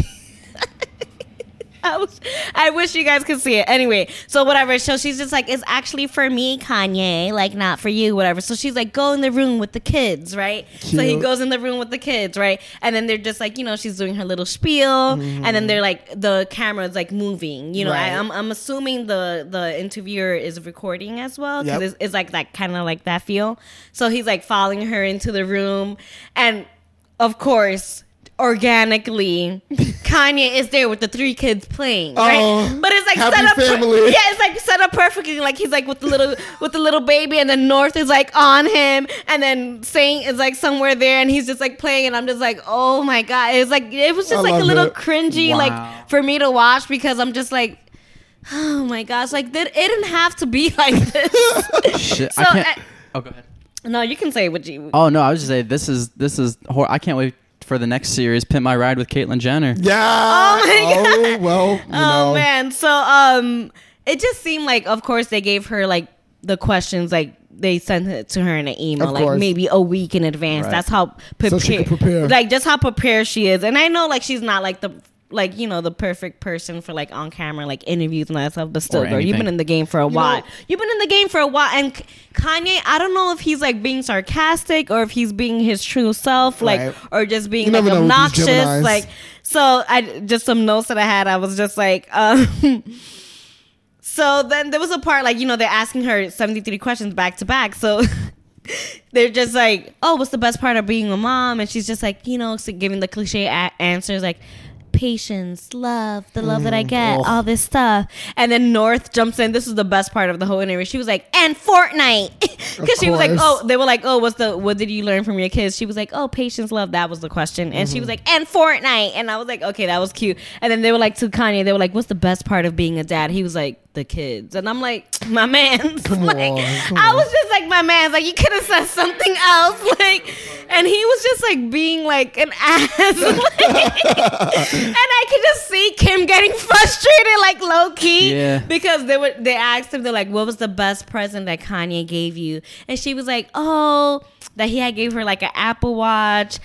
Speaker 2: I wish you guys could see it. Anyway, so whatever. So she's just like, it's actually for me, Kanye, like not for you, whatever. So she's like, go in the room with the kids, right? So he
Speaker 1: Cute.
Speaker 2: goes in the room with the kids, right? And then they're just like, you know, she's doing her little spiel, and then they're like, the camera's like moving. You know,
Speaker 1: Right.
Speaker 2: I'm assuming the interviewer is recording as well, because
Speaker 1: Yep.
Speaker 2: it's like that kind of like that feel. So he's like following her into the room, and of course, organically, Kanye is there with the 3 kids playing, right?
Speaker 1: Oh,
Speaker 2: But it's like
Speaker 1: happy
Speaker 2: set up,
Speaker 1: family.
Speaker 2: yeah, it's like set up perfectly. Like he's like with the little baby, and then North is like on him, and then Saint is like somewhere there, and he's just like playing, and I'm just like, oh my god, it was just
Speaker 1: I
Speaker 2: like a
Speaker 1: love
Speaker 2: little
Speaker 1: it.
Speaker 2: cringy,
Speaker 8: Wow.
Speaker 2: like for me to watch, because I'm just like, oh my gosh, like it didn't have to be like this.
Speaker 8: Shit,
Speaker 2: So,
Speaker 8: I can't. Oh, go ahead.
Speaker 2: No, you can say what you.
Speaker 8: Oh no, I was just saying this is I can't wait for the next series, Pimp My Ride with Caitlyn Jenner.
Speaker 1: Yeah.
Speaker 2: Oh my
Speaker 1: Oh, well, you know.
Speaker 2: Oh man, so it just seemed like, of course, they gave her like the questions, like they sent it to her in an email,
Speaker 1: Of
Speaker 2: like
Speaker 1: course.
Speaker 2: maybe a week in advance.
Speaker 8: Right.
Speaker 2: That's how
Speaker 1: So she could prepare.
Speaker 2: like just how prepared she is. And I know like she's not like the like, you know, the perfect person for like on camera, like interviews and that stuff, but still,
Speaker 8: Or
Speaker 2: girl, you've
Speaker 8: anything.
Speaker 2: been in the game for a while. You've been in the game for a while, and Kanye, I don't know if he's like being sarcastic or if he's being his true self, like,
Speaker 1: Right.
Speaker 2: or just being
Speaker 1: You
Speaker 2: like
Speaker 1: never know with these
Speaker 2: obnoxious,
Speaker 1: Geminis.
Speaker 2: like. So I just some notes that I had. I was just like, so then there was a part like, you know, they're asking her 73 questions back to back. So they're just like, oh, what's the best part of being a mom? And she's just like, you know, so giving the cliche answers like patience, love, the love that I get, all this stuff. And then North jumps in. This was the best part of the whole interview. She was like, and Fortnite. Because she was like,
Speaker 1: course.
Speaker 2: oh, they were like, oh, what did you learn from your kids? She was like, oh, patience, love. That was the question. And she was like, and Fortnite. And I was like, okay, that was cute. And then they were like, to Kanye, they were like, what's the best part of being a dad? He was like, the kids. And I'm like, my man.
Speaker 1: Come
Speaker 2: like,
Speaker 1: on.
Speaker 2: I was just like, my man's like, you could have said something else. Like, and he was just like being like an ass. Like, and I could just see Kim getting frustrated, like low key.
Speaker 8: Yeah.
Speaker 2: Because they asked him, they're like, what was the best present that Kanye gave you? And she was like, oh, that he had gave her like an Apple Watch,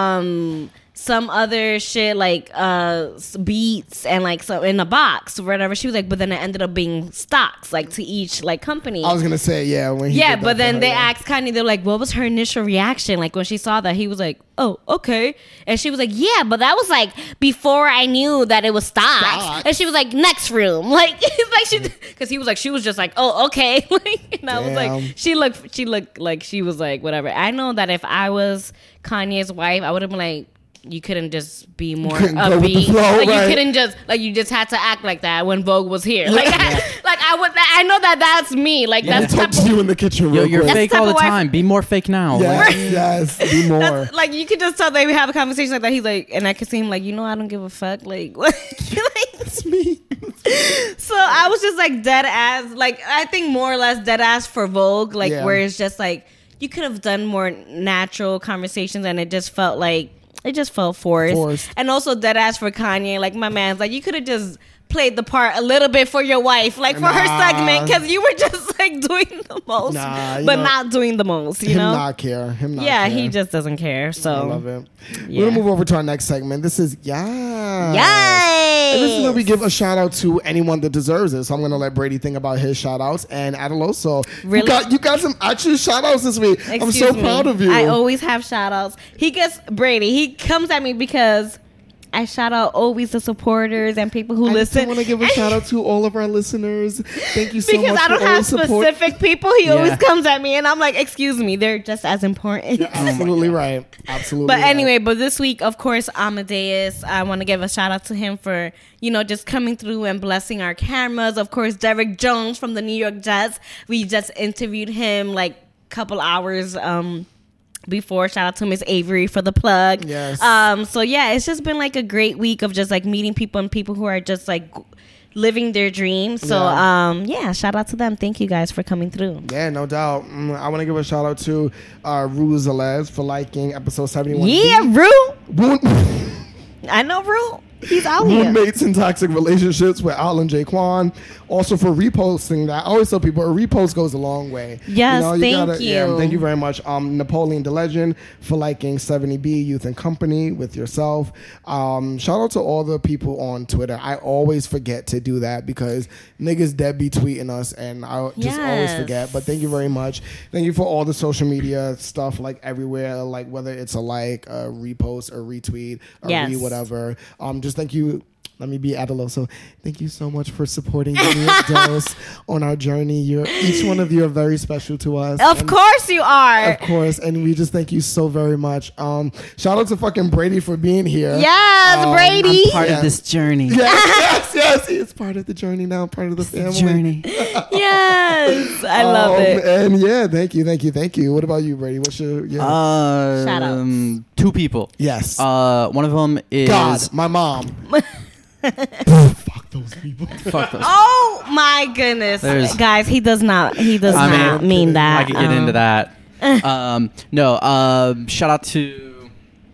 Speaker 2: some other shit like Beats and like so in a box or whatever. She was like, but then it ended up being stocks like to each like company.
Speaker 1: I was gonna say, yeah, when he
Speaker 2: Yeah,
Speaker 1: did that
Speaker 2: but
Speaker 1: for
Speaker 2: then
Speaker 1: her,
Speaker 2: they
Speaker 1: yeah.
Speaker 2: asked Kanye, they're like, what was her initial reaction? Like when she saw that, he was like, oh, okay. And she was like, yeah, but that was like before I knew that it was stocks. And she was like, next room. Like, it's like she, because he was like, she was just like, oh, okay. Like, and I was
Speaker 1: Damn.
Speaker 2: like, she looked like she was like, whatever. I know that if I was Kanye's wife, I would have been like, you couldn't just be more
Speaker 1: couldn't go with the
Speaker 2: upbeat.
Speaker 1: flow,
Speaker 2: Like
Speaker 1: right.
Speaker 2: you couldn't just like you just had to act like that when Vogue was here. Like, like I would. I know that that's me. Like
Speaker 1: Let me
Speaker 2: that's
Speaker 1: talk
Speaker 2: type
Speaker 1: to
Speaker 2: of,
Speaker 1: you in the kitchen
Speaker 8: Yo,
Speaker 1: real
Speaker 8: you're
Speaker 1: quick.
Speaker 8: fake
Speaker 2: type
Speaker 8: all the
Speaker 2: of wife-
Speaker 8: time. Be more fake now. Like,
Speaker 1: Yes, yes, be more.
Speaker 2: That's, like you could just tell they would have a conversation like that. He's like, and I could see him like, you know, I don't give a fuck. Like, what? Like,
Speaker 1: me.
Speaker 2: so I was just like dead ass. Like I think more or less dead ass for Vogue. Like
Speaker 1: Yeah.
Speaker 2: where it's just like you could have done more natural conversations, and it just felt like it just felt forced. And also dead ass for Kanye. Like my man's like, you could have just played the part a little bit for your wife, like for her
Speaker 1: Nah.
Speaker 2: segment, because you were just like doing the most,
Speaker 1: Nah, you
Speaker 2: but
Speaker 1: know,
Speaker 2: not doing the most. You
Speaker 1: Him
Speaker 2: know?
Speaker 1: not care. Him not
Speaker 2: Yeah,
Speaker 1: care.
Speaker 2: he just doesn't care. So
Speaker 1: I love it.
Speaker 2: Yeah.
Speaker 1: We're gonna move over to our next segment. This is
Speaker 2: Yay!
Speaker 1: And this is where we give a shout out to anyone that deserves it. So I'm gonna let Brady think about his shout outs. And Adeloso,
Speaker 2: Really?
Speaker 1: you got some actual shout outs this week. I'm so
Speaker 2: Excuse me.
Speaker 1: proud of you.
Speaker 2: I always have shout outs. He gets Brady. He comes at me because I shout out always the supporters and people who
Speaker 1: I just
Speaker 2: listen.
Speaker 1: want to give a shout out to all of our listeners. Thank you so
Speaker 2: because
Speaker 1: much
Speaker 2: I don't
Speaker 1: for
Speaker 2: have
Speaker 1: always support.
Speaker 2: specific people. He
Speaker 8: Yeah.
Speaker 2: always comes at me, and I'm like, excuse me, they're just as important.
Speaker 1: Absolutely right. Absolutely.
Speaker 2: But
Speaker 1: right.
Speaker 2: anyway, but this week, of course, Amadeus, I want to give a shout out to him for, you know, just coming through and blessing our cameras. Of course, Derek Jones from the New York Jets. We just interviewed him like a couple hours before. Shout out to Miss Avery for the plug.
Speaker 1: Yes.
Speaker 2: So yeah, it's just been like a great week of just like meeting people and people who are just like living their dreams. So yeah, shout out to them. Thank you guys for coming through.
Speaker 1: Yeah, no doubt. I want to give a shout out to Rue Zelez for liking episode 71.
Speaker 2: Yeah, Rue. I know Rue. He's out here.
Speaker 1: Roommates in toxic relationships with Alan Jaquan. Also for reposting that. I always tell people a repost goes a long way.
Speaker 2: Yes, thank you.
Speaker 1: Yeah, thank you very much. Napoleon the Legend for liking 70B Youth and Company with yourself. Shout out to all the people on Twitter. I always forget to do that because niggas dead be tweeting us and I just always forget. But thank you very much. Thank you for all the social media stuff, like everywhere, like whether it's a like, a repost, a retweet, a whatever. Just thank you. Let me be Adeloso. Thank you so much for supporting me Dose on our journey. Each one of you are very special to us.
Speaker 2: Of course you are.
Speaker 1: Of course. And we just thank you so very much. Shout out to fucking Brady for being here.
Speaker 2: Yes, Brady.
Speaker 8: I'm part of this journey.
Speaker 1: Yes. It's part of the journey now, part of the family.
Speaker 8: Journey.
Speaker 2: Yes. I love it.
Speaker 1: And yeah, thank you. What about you, Brady? What's your
Speaker 2: Shout outs.
Speaker 8: 2 people.
Speaker 1: Yes.
Speaker 8: One of them is
Speaker 1: God, my mom. Fuck those people.
Speaker 8: Fuck those.
Speaker 2: Oh my goodness, guys! He does not mean that.
Speaker 8: I could get into that. Shout out to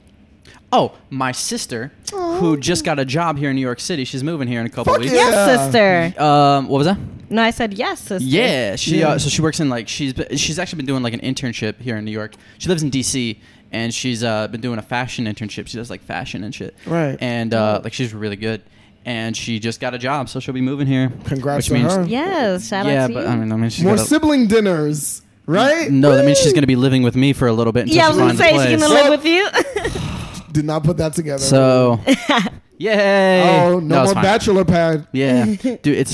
Speaker 8: my sister who just got a job here in New York City. She's moving here in a couple weeks.
Speaker 2: Yes, sister.
Speaker 8: What was that?
Speaker 2: No, I said yes, sister.
Speaker 8: Yeah, so she works in like she's actually been doing like an internship here in New York. She lives in DC. And she's been doing a fashion internship. She does like fashion and shit.
Speaker 1: Right.
Speaker 8: And like she's really good. And she just got a job, so she'll be moving here.
Speaker 1: Congrats to her.
Speaker 2: Yes, shout out to you.
Speaker 8: I mean, she's
Speaker 1: more sibling dinners, right?
Speaker 8: No, that means she's going to be living with me for a little bit. Until
Speaker 2: I was going to say she's going to live with you.
Speaker 1: Did not put that together.
Speaker 8: So, yay!
Speaker 1: Oh, no more bachelor pad.
Speaker 8: Yeah, dude.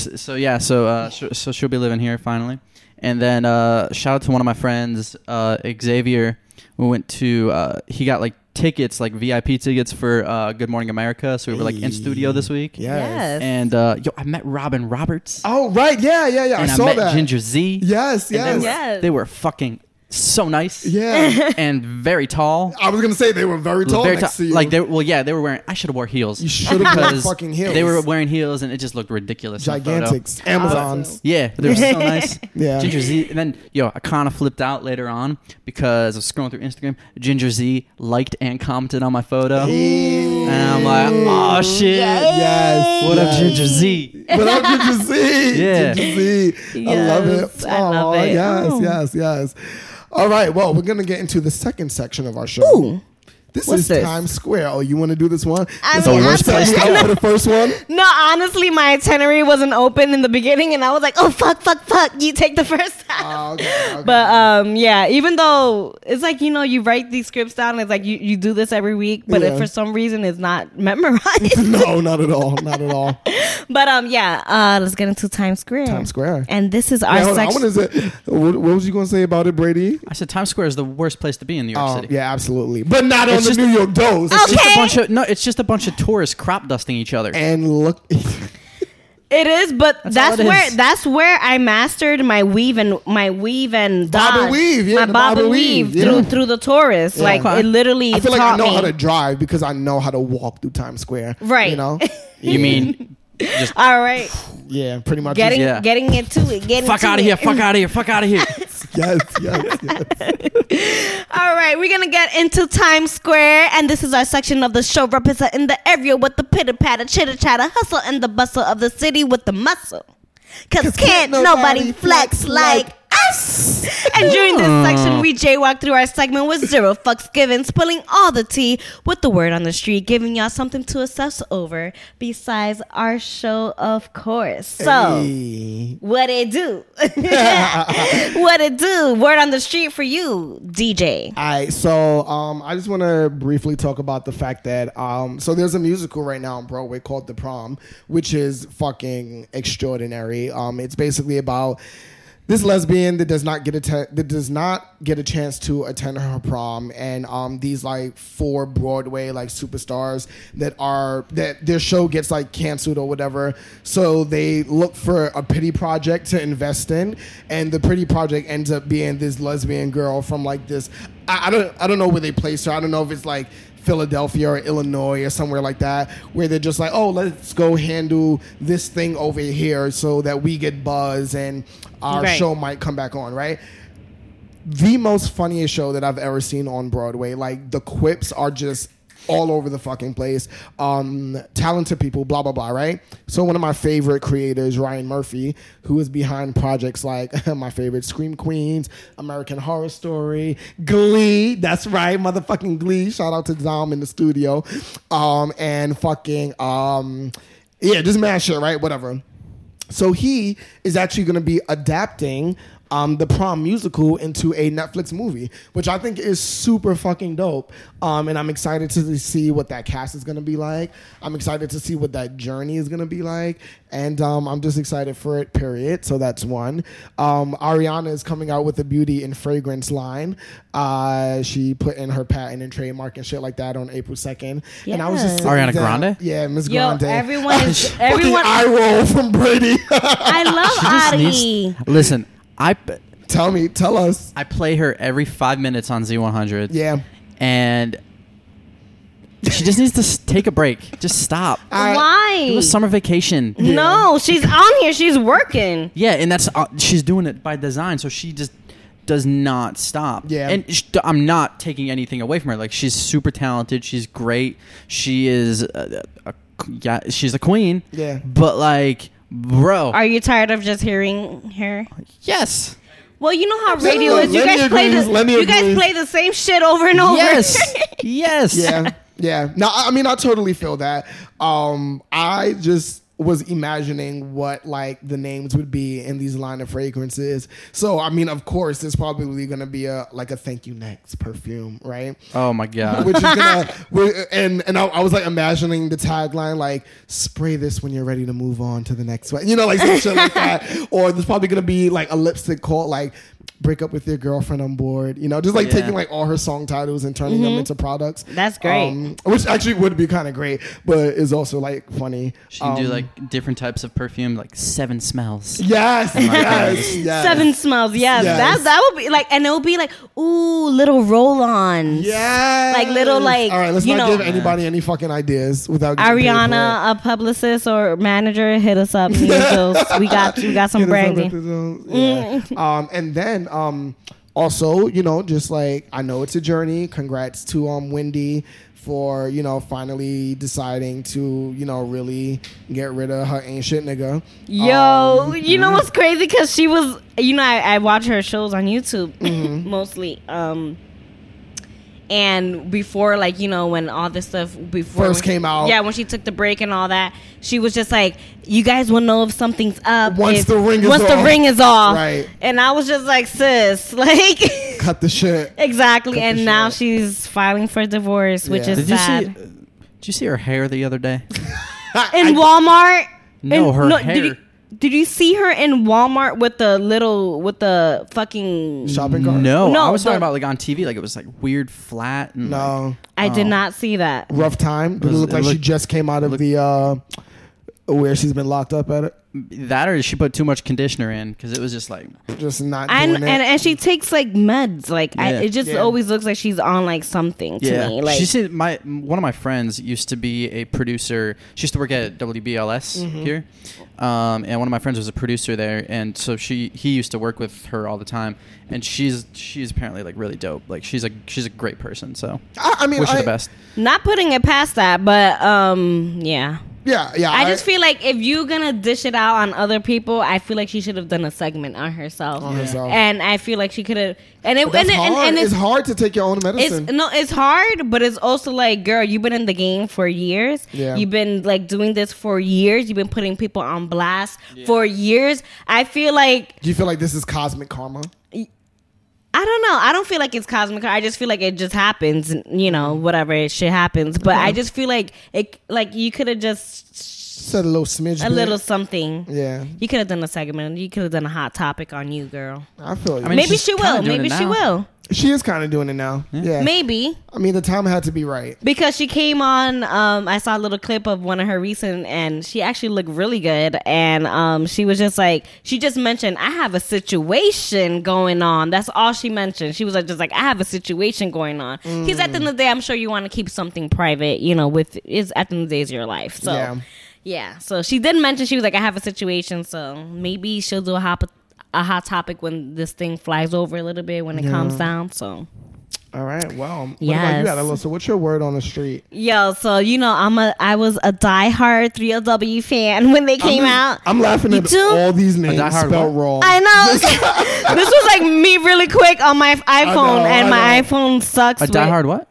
Speaker 8: So she'll be living here finally. And then shout out to one of my friends, Xavier. We went to he got like tickets, like VIP tickets for Good Morning America. So we were like in studio this week.
Speaker 2: Yes.
Speaker 8: And I met Robin Roberts.
Speaker 1: Oh right, yeah.
Speaker 8: And I
Speaker 1: saw
Speaker 8: met
Speaker 1: that.
Speaker 8: Ginger Z.
Speaker 1: Yes.
Speaker 8: They were fucking so nice.
Speaker 1: Yeah.
Speaker 8: And very tall.
Speaker 1: I was gonna say they were very tall. Next to you.
Speaker 8: Like they were wearing. I should have wore heels.
Speaker 1: You should have worn fucking heels.
Speaker 8: They were wearing heels, and it just looked ridiculous.
Speaker 1: Gigantics. Amazons.
Speaker 8: Yeah, but they were so nice.
Speaker 1: Yeah.
Speaker 8: Ginger Z, and then I kind of flipped out later on because I was scrolling through Instagram. Ginger Z liked and commented on my photo, and I'm like, oh shit,
Speaker 1: yes.
Speaker 8: What up, Ginger Z?
Speaker 1: What up, Ginger Z?
Speaker 8: Yeah.
Speaker 1: Ginger Z.
Speaker 2: Yes,
Speaker 1: I love it.
Speaker 2: I love it.
Speaker 1: Yes. All right, well, we're going to get into the second section of our show.
Speaker 2: Ooh.
Speaker 1: This is Times Square. Oh, you want to do this one?
Speaker 2: I
Speaker 1: mean,
Speaker 2: the
Speaker 1: worst place to go for the first one?
Speaker 2: No, honestly, my itinerary wasn't open in the beginning, and I was like, oh, fuck. You take the first time.
Speaker 1: Oh, okay.
Speaker 2: But, yeah, even though it's like, you write these scripts down, and it's like you do this every week, but if for some reason it's not memorized.
Speaker 1: No, not at all.
Speaker 2: But, let's get into Times Square.
Speaker 1: Times Square.
Speaker 2: And this is our section.
Speaker 1: What was you going to say about it, Brady?
Speaker 8: I said Times Square is the worst place to be in New York City.
Speaker 1: Yeah, absolutely. But not on the New York Dose.
Speaker 8: It's just a bunch of tourists crop dusting each other.
Speaker 1: And look,
Speaker 2: it is, but that's where I mastered my weave and
Speaker 1: Bobby weave,
Speaker 2: my Bobby weave through the tourists. Yeah. Like it literally.
Speaker 1: I feel like I know how to drive because I know how to walk through Times Square.
Speaker 2: Right.
Speaker 1: You know.
Speaker 8: You mean? Just
Speaker 2: all right.
Speaker 1: Yeah, pretty much.
Speaker 2: Getting into it.
Speaker 8: Fuck out of here. Fuck out of here. Fuck out of here.
Speaker 1: Yes.
Speaker 2: All right, we're gonna get into Times Square, and this is our section of the show representing the area with the pitter patter, chitter chatter, hustle, and the bustle of the city with the muscle. Cause can't nobody flex like us. And during this section, we jaywalk through our segment with zero fucks given, spilling all the tea with the word on the street, giving y'all something to assess over besides our show, of course. So, what it do? What it do? Word on the street for you, DJ.
Speaker 1: All right, so I just want to briefly talk about the fact that so there's a musical right now on Broadway called The Prom, which is fucking extraordinary. It's basically about this lesbian that does not get a chance to attend her prom, and these like 4 Broadway like superstars that their show gets like canceled or whatever, so they look for a pity project to invest in, and the pity project ends up being this lesbian girl from like this. I don't know where they place her. I don't know if it's like Philadelphia or Illinois or somewhere like that, where they're just like, oh, let's go handle this thing over here so that we get buzz and our show might come back on, right? The most funniest show that I've ever seen on Broadway. Like, the quips are just all over the fucking place. Talented people, blah, blah, blah, right? So one of my favorite creators, Ryan Murphy, who is behind projects like my favorite Scream Queens, American Horror Story, Glee. That's right, motherfucking Glee. Shout out to Dom in the studio. And fucking, just mad shit, right? Whatever. So he is actually going to be adapting the Prom musical into a Netflix movie, which I think is super fucking dope. And I'm excited to see what that cast is going to be like. I'm excited to see what that journey is going to be like. And I'm just excited for it, period. So that's one. Ariana is coming out with a beauty and fragrance line. She put in her patent and trademark and shit like that on April 2nd.
Speaker 2: Yeah.
Speaker 1: And I was just
Speaker 8: Ariana Grande?
Speaker 1: Yeah, Miss
Speaker 2: Yo,
Speaker 1: Grande.
Speaker 2: everyone
Speaker 1: Fucking eye roll from Brady.
Speaker 2: I love Ari.
Speaker 8: Listen,
Speaker 1: Tell us.
Speaker 8: I play her every 5 minutes on Z100.
Speaker 1: Yeah.
Speaker 8: And she just needs to take a break. Just stop.
Speaker 2: Why?
Speaker 8: It was summer vacation.
Speaker 2: No, she's on here. She's working.
Speaker 8: Yeah, and that's she's doing it by design, so she just does not stop.
Speaker 1: Yeah.
Speaker 8: And I'm not taking anything away from her. Like, she's super talented. She's great. She is she's a queen.
Speaker 1: Yeah.
Speaker 8: But like, bro.
Speaker 2: Are you tired of just hearing her?
Speaker 8: Yes.
Speaker 2: Well, you know how radio is. You guys play the same shit over and over.
Speaker 8: Yes. Yes.
Speaker 1: Yeah. No, I mean, I totally feel that. I just was imagining what like the names would be in these line of fragrances. So, I mean, of course, there's probably going to be a thank you next perfume, right?
Speaker 8: Oh my God.
Speaker 1: Which is gonna, and I was like imagining the tagline like, spray this when you're ready to move on to the next one. You know, like some shit like that. Or there's probably going to be like a lipstick called like, break up with your girlfriend on board. You know, just like taking like all her song titles and turning them into products.
Speaker 2: That's great.
Speaker 1: Which actually would be kind of great, but is also like funny.
Speaker 8: She can do like different types of perfume, like 7 smells.
Speaker 1: Yes.
Speaker 2: 7 smells. Yes. That would be like, and it would be like, ooh, little roll-ons.
Speaker 1: Yeah.
Speaker 2: Like little like.
Speaker 1: All right, let's not give anybody any fucking ideas without getting paid for
Speaker 2: Ariana, a publicist or manager, hit us up. We got some branding.
Speaker 1: Yeah. And then also, you know, just like, I know it's a journey. Congrats to Wendy for, you know, finally deciding to, you know, really get rid of her ain't shit nigga.
Speaker 2: Yo, you know what's crazy? Because she was, you know, I watch her shows on YouTube mostly. And before, like, you know, when all this stuff
Speaker 1: first came out.
Speaker 2: Yeah, when she took the break and all that, she was just like, you guys will know if something's up.
Speaker 1: Once the ring is off. Right.
Speaker 2: And I was just like, sis, like.
Speaker 1: Cut the shit.
Speaker 2: Exactly. And now she's filing for divorce, which is sad.
Speaker 8: Did you see her hair the other day?
Speaker 2: In Walmart?
Speaker 8: No, her hair.
Speaker 2: Did you see her in Walmart with the fucking
Speaker 1: shopping cart?
Speaker 8: No, I was talking about like on TV, like it was like weird flat. And
Speaker 1: no,
Speaker 2: I did not see that.
Speaker 1: Rough time. Did it look like she just came out of the where she's been locked up at it?
Speaker 8: That, or she put too much conditioner in, because it was just like
Speaker 1: just not doing it.
Speaker 2: And she takes like meds, like it just always looks like she's on like something to me. Like,
Speaker 8: she said, one of my friends used to be a producer. She used to work at WBLS here, and one of my friends was a producer there, and so he used to work with her all the time, and she's apparently like really dope. Like she's a great person. So
Speaker 1: I mean,
Speaker 8: wish her the best.
Speaker 2: Not putting it past that, but yeah.
Speaker 1: Yeah.
Speaker 2: I just feel like if you're gonna dish it out on other people, I feel like she should have done a segment on herself. And I feel like she could have. And
Speaker 1: it's hard to take your own medicine.
Speaker 2: It's hard, but it's also like, girl, you've been in the game for years.
Speaker 1: Yeah.
Speaker 2: You've been like doing this for years. You've been putting people on blast for years. I feel like.
Speaker 1: Do you feel like this is cosmic karma?
Speaker 2: I don't know. I don't feel like it's cosmic. I just feel like it just happens. You know, whatever shit happens. But I just feel like it. Like you could have just
Speaker 1: said a little smidge.
Speaker 2: little something.
Speaker 1: Yeah.
Speaker 2: You could have done a segment. You could have done a hot topic on you, girl.
Speaker 1: I feel like
Speaker 8: I mean,
Speaker 2: Maybe
Speaker 8: she's
Speaker 2: she
Speaker 8: kinda
Speaker 2: will.
Speaker 8: doing
Speaker 2: Maybe
Speaker 8: it
Speaker 2: she
Speaker 8: now.
Speaker 2: will.
Speaker 1: she is kind of doing it now. Yeah.
Speaker 2: Maybe.
Speaker 1: I mean, the time had to be right.
Speaker 2: Because she came on, I saw a little clip of one of her recent, and she actually looked really good. And she was just like, she just mentioned, I have a situation going on. That's all she mentioned. She was like, just like, I have a situation going on. Because at the end of the day, I'm sure you want to keep something private, you know, with is at the end of the day is your life. So yeah. So she did mention, she was like, I have a situation. So maybe she'll do a hot topic when this thing flies over a little bit, when it calms down. So.
Speaker 1: All right. Well, what
Speaker 2: Yes.
Speaker 1: about you, Alyssa? What's your word on the street?
Speaker 2: Yo, so you know, I was a diehard 3LW fan when they came out.
Speaker 1: I'm laughing at
Speaker 2: too?
Speaker 1: all these names
Speaker 8: diehard
Speaker 1: spelled
Speaker 8: what?
Speaker 1: wrong.
Speaker 2: I know. This was like me really quick on my iPhone, and my iPhone sucks.
Speaker 8: A diehard what?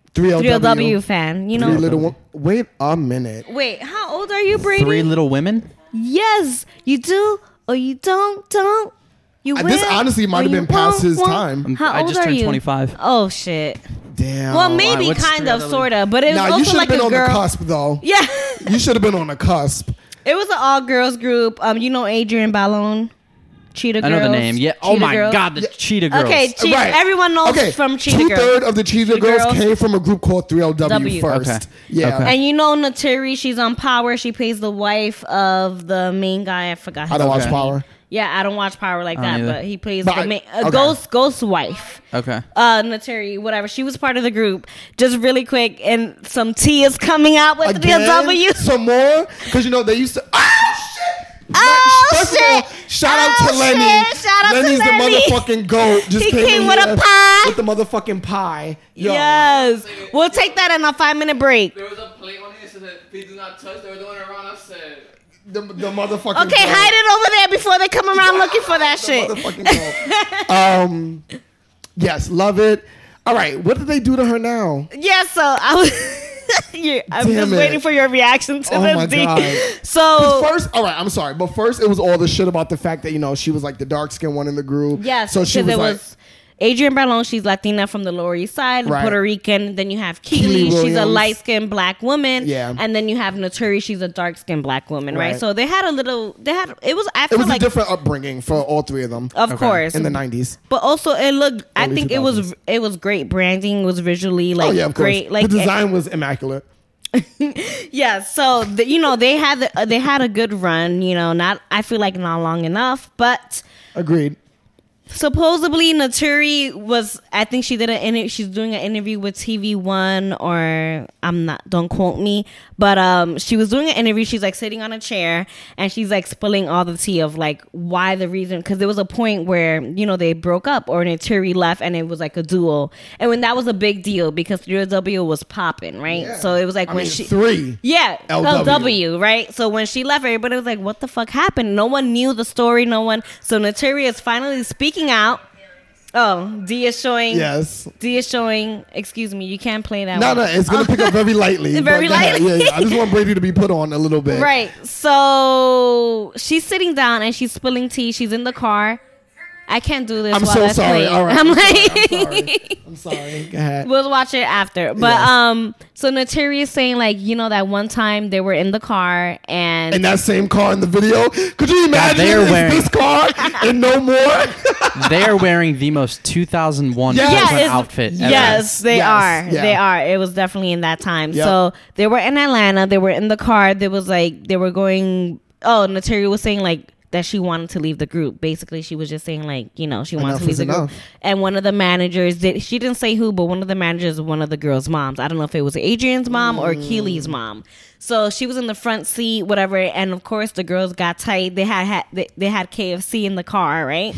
Speaker 2: 3LW fan. You know.
Speaker 1: Three little. Wait a minute.
Speaker 2: Wait, how old are you, Brady?
Speaker 8: Three Little Women?
Speaker 2: Yes, you do or you don't. You will.
Speaker 1: This honestly might
Speaker 2: or
Speaker 1: have
Speaker 2: you
Speaker 1: been past his
Speaker 2: won't.
Speaker 1: time.
Speaker 2: How
Speaker 8: I
Speaker 2: old
Speaker 8: just
Speaker 2: are
Speaker 8: turned
Speaker 2: you?
Speaker 8: 25.
Speaker 2: Oh shit.
Speaker 1: Damn.
Speaker 2: Well, maybe
Speaker 8: what's
Speaker 2: kind of,
Speaker 8: 3LW?
Speaker 2: sort of, but it was
Speaker 1: Nah, you
Speaker 2: also
Speaker 1: should
Speaker 2: like
Speaker 1: have been
Speaker 2: a
Speaker 1: on
Speaker 2: girl.
Speaker 1: the cusp, though.
Speaker 2: Yeah.
Speaker 1: You should have been on the cusp.
Speaker 2: It was an all girls group. You know Adrian Ballon, Cheetah Girls.
Speaker 8: I know the name. Yeah. Oh
Speaker 2: Cheetah
Speaker 8: my
Speaker 2: Girls.
Speaker 8: God, the Cheetah Girls.
Speaker 2: Okay, Cheetah.
Speaker 1: Right.
Speaker 2: Everyone knows
Speaker 1: Okay,
Speaker 2: from Cheetah Girls.
Speaker 1: 2/3 of the Cheetah Girls came from a group called 3LW
Speaker 2: W.
Speaker 1: first.
Speaker 8: Okay.
Speaker 1: Yeah.
Speaker 8: Okay.
Speaker 2: And you know Naturi, she's on Power. She plays the wife of the main guy. I forgot his
Speaker 1: I don't watch
Speaker 8: Okay.
Speaker 1: Power.
Speaker 2: Yeah, I don't watch Power like that,
Speaker 8: either.
Speaker 2: but he plays
Speaker 1: But
Speaker 2: the
Speaker 1: I-
Speaker 2: main,
Speaker 1: okay.
Speaker 2: ghost wife.
Speaker 8: Okay.
Speaker 2: Naturi, whatever. She was part of the group. Just really quick, and some tea is coming out with
Speaker 1: Again,
Speaker 2: 3LW.
Speaker 1: some more? Because, you know, they used to... Oh, shit!
Speaker 2: Oh,
Speaker 1: First of all,
Speaker 2: shit.
Speaker 1: shout out
Speaker 2: Oh,
Speaker 1: to Lenny.
Speaker 2: shit. Shout out to
Speaker 1: Lenny's
Speaker 2: Lenny.
Speaker 1: the motherfucking GOAT. Just
Speaker 2: He
Speaker 1: came
Speaker 2: came
Speaker 1: in
Speaker 2: with
Speaker 1: here
Speaker 2: a pie.
Speaker 1: With the motherfucking pie. Yo.
Speaker 2: Yes. We'll take that in a 5-minute break.
Speaker 9: There was a plate on it that said, please do not touch. They were doing it around. I said,
Speaker 1: The motherfucking
Speaker 2: Okay,
Speaker 1: GOAT.
Speaker 2: hide it over there before they come around looking for that
Speaker 1: The
Speaker 2: shit.
Speaker 1: motherfucking GOAT. Yes, love it. All right, what did they do to her now?
Speaker 2: Yeah, so I was. Yeah, I'm
Speaker 1: Damn
Speaker 2: just
Speaker 1: it.
Speaker 2: waiting for your reaction to
Speaker 1: Oh
Speaker 2: this.
Speaker 1: my
Speaker 2: D.
Speaker 1: God.
Speaker 2: So
Speaker 1: First, all right, I'm sorry, but first it was all the shit about the fact that, you know, she was like the dark skinned one in the group.
Speaker 2: yes,
Speaker 1: so she
Speaker 2: because
Speaker 1: was
Speaker 2: it
Speaker 1: like,
Speaker 2: was Adrian Ballon. She's Latina from the Lower East Side,
Speaker 1: Right.
Speaker 2: Puerto Rican. Then you have
Speaker 1: Keely
Speaker 2: Keely. She's a
Speaker 1: Williams.
Speaker 2: light skinned black woman.
Speaker 1: Yeah.
Speaker 2: And then you have Naturi. She's a dark skinned black woman. Right.
Speaker 1: Right.
Speaker 2: So they had a little. They had. It was. I
Speaker 1: it
Speaker 2: felt
Speaker 1: was
Speaker 2: like.
Speaker 1: a different upbringing for all three of them
Speaker 2: Of course.
Speaker 1: in the 90s.
Speaker 2: But also, it looked. I
Speaker 1: Early
Speaker 2: think
Speaker 1: 2000s.
Speaker 2: it was great branding. Was visually like
Speaker 1: Oh yeah, of course.
Speaker 2: great. Like
Speaker 1: the design was immaculate.
Speaker 2: Yeah, so you know they had a good run. You know, not I feel like not long enough, but
Speaker 1: Agreed.
Speaker 2: supposedly Naturi was. I think she did she's doing an interview with TV One, or don't quote me, but she was doing an interview. She's like sitting on a chair and she's like spilling all the tea of like why the reason, because there was a point where, you know, they broke up or Naturi left and it was like a duel, and when that was a big deal because 3LW was popping, right?
Speaker 1: Yeah.
Speaker 2: So it was like
Speaker 1: I
Speaker 2: when
Speaker 1: mean,
Speaker 2: she
Speaker 1: three.
Speaker 2: yeah,
Speaker 1: LW.
Speaker 2: LW, right? So when she left, everybody was like, what the fuck happened? No one knew the story. No one. So Naturi is finally speaking out. Oh, D is showing.
Speaker 1: Yes.
Speaker 2: D is showing. Excuse me, you can't play that
Speaker 1: No,
Speaker 2: one.
Speaker 1: no, it's gonna pick up very lightly.
Speaker 2: Very
Speaker 1: but go ahead.
Speaker 2: lightly.
Speaker 1: Yeah. I just want Brady to be put on a little bit.
Speaker 2: Right. So she's sitting down and she's spilling tea. She's in the car. I can't do this
Speaker 1: I'm
Speaker 2: while
Speaker 1: so
Speaker 2: that's
Speaker 1: sorry.
Speaker 2: playing.
Speaker 1: All right.
Speaker 2: I'm
Speaker 1: I'm
Speaker 2: like.
Speaker 1: I'm sorry. Go ahead.
Speaker 2: We'll watch it after. But
Speaker 1: Yes.
Speaker 2: so Naturi is saying like, you know, that one time they were in the car and
Speaker 1: In that same car in the video, could you imagine
Speaker 8: they're
Speaker 1: it's
Speaker 8: wearing-
Speaker 1: this car and no more?
Speaker 8: They are wearing the most 2001
Speaker 1: Yeah,
Speaker 8: Cleveland
Speaker 2: it's-
Speaker 8: outfit ever.
Speaker 2: Yes, they
Speaker 1: Yes,
Speaker 2: are.
Speaker 1: yeah.
Speaker 2: They are. It was definitely in that time.
Speaker 1: Yep.
Speaker 2: So they were in Atlanta. They were in the car. There was like they were going. Oh, Naturi was saying like that she wanted to leave the group. Basically, she was just saying like, you know, she wanted
Speaker 1: Enough
Speaker 2: to leave
Speaker 1: is
Speaker 2: the group.
Speaker 1: enough.
Speaker 2: And one of the managers did. She didn't say who, but one of the managers, one of the girls' moms. I don't know if it was Adrian's mom or Keely's mom. So she was in the front seat, whatever. And of course, the girls got tight. They had KFC in the car, right?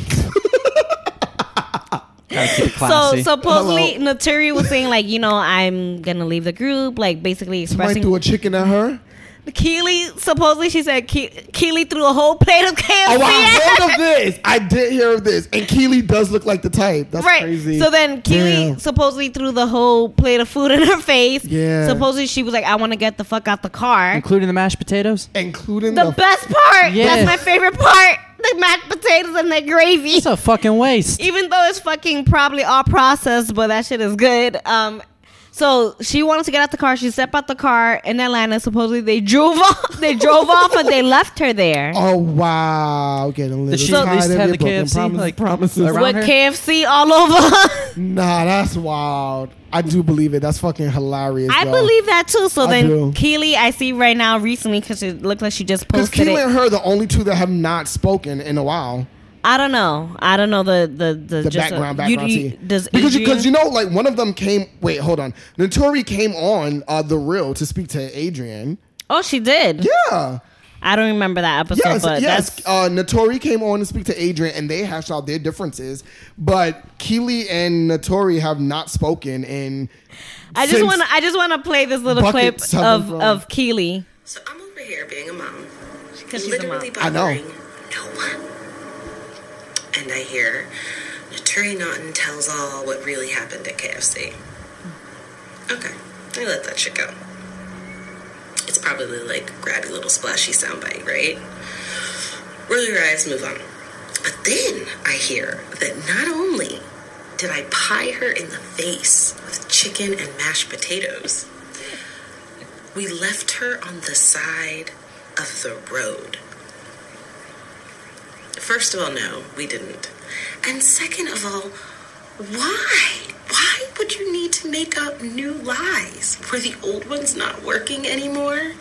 Speaker 8: Gotta keep it
Speaker 2: So
Speaker 8: classy.
Speaker 2: supposedly Naturi was saying like, you know, I'm gonna leave the group, like basically
Speaker 1: Somebody
Speaker 2: expressing.
Speaker 1: threw a chicken at her.
Speaker 2: Keely supposedly she said Keely threw a whole plate of KFC.
Speaker 1: Oh, I
Speaker 2: at her.
Speaker 1: heard of this. I did hear of this. And Keely does look like the type. That's
Speaker 2: Right.
Speaker 1: crazy.
Speaker 2: So then Keely
Speaker 1: Damn.
Speaker 2: supposedly threw the whole plate of food in her face.
Speaker 1: Yeah.
Speaker 2: Supposedly she was like, I want to get the fuck out the car.
Speaker 8: Including the mashed potatoes?
Speaker 1: Including
Speaker 2: The best part.
Speaker 8: Yeah.
Speaker 2: That's my favorite part. The mashed potatoes and their gravy.
Speaker 8: It's a fucking waste.
Speaker 2: Even though it's fucking probably all processed, but that shit is good. So she wanted to get out the car. She stepped out the car in Atlanta. Supposedly they drove off. They drove off, and they left her there.
Speaker 1: Oh wow, getting a little
Speaker 8: Did she
Speaker 1: tired
Speaker 8: at least
Speaker 1: of
Speaker 8: have
Speaker 1: your
Speaker 8: the
Speaker 1: broken
Speaker 8: KFC, like,
Speaker 1: promises.
Speaker 8: around
Speaker 2: With
Speaker 8: her?
Speaker 2: KFC all over.
Speaker 1: Nah, that's wild. I do believe it. That's fucking hilarious.
Speaker 2: I
Speaker 1: though.
Speaker 2: believe that too. So
Speaker 1: I
Speaker 2: then
Speaker 1: do.
Speaker 2: Keely, I see right now recently because it looked like she just
Speaker 1: Because
Speaker 2: posted
Speaker 1: Keely and
Speaker 2: it.
Speaker 1: her are the only two that have not spoken in a while.
Speaker 2: I don't know the just
Speaker 1: background tea.
Speaker 2: Does
Speaker 1: Because
Speaker 2: Adrian-
Speaker 1: you know, like one of them came. Wait, hold on. Notori came on The Real to speak to Adrian.
Speaker 2: Oh, she did.
Speaker 1: Yeah.
Speaker 2: I don't remember that episode,
Speaker 1: Yes,
Speaker 2: but
Speaker 1: yes.
Speaker 2: that's
Speaker 1: Notori came on to speak to Adrian, and they hashed out their differences. But Keely and Notori have not spoken in.
Speaker 2: I just want to play this little clip
Speaker 1: Buckets have been
Speaker 2: of Keely.
Speaker 10: So I'm over here being a mom,
Speaker 2: Because she's a mom.
Speaker 10: literally
Speaker 1: I know.
Speaker 10: bothering no one. And I hear Naturi Naughton tells all what really happened at KFC. Okay, I let that shit go. It's probably like grabby little splashy soundbite, right? Roll your eyes, move on. But then I hear that not only did I pie her in the face with chicken and mashed potatoes, we left her on the side of the road. First of all, no, we didn't. And second of all, why? Why would you need to make up new lies? Were the old ones not working anymore?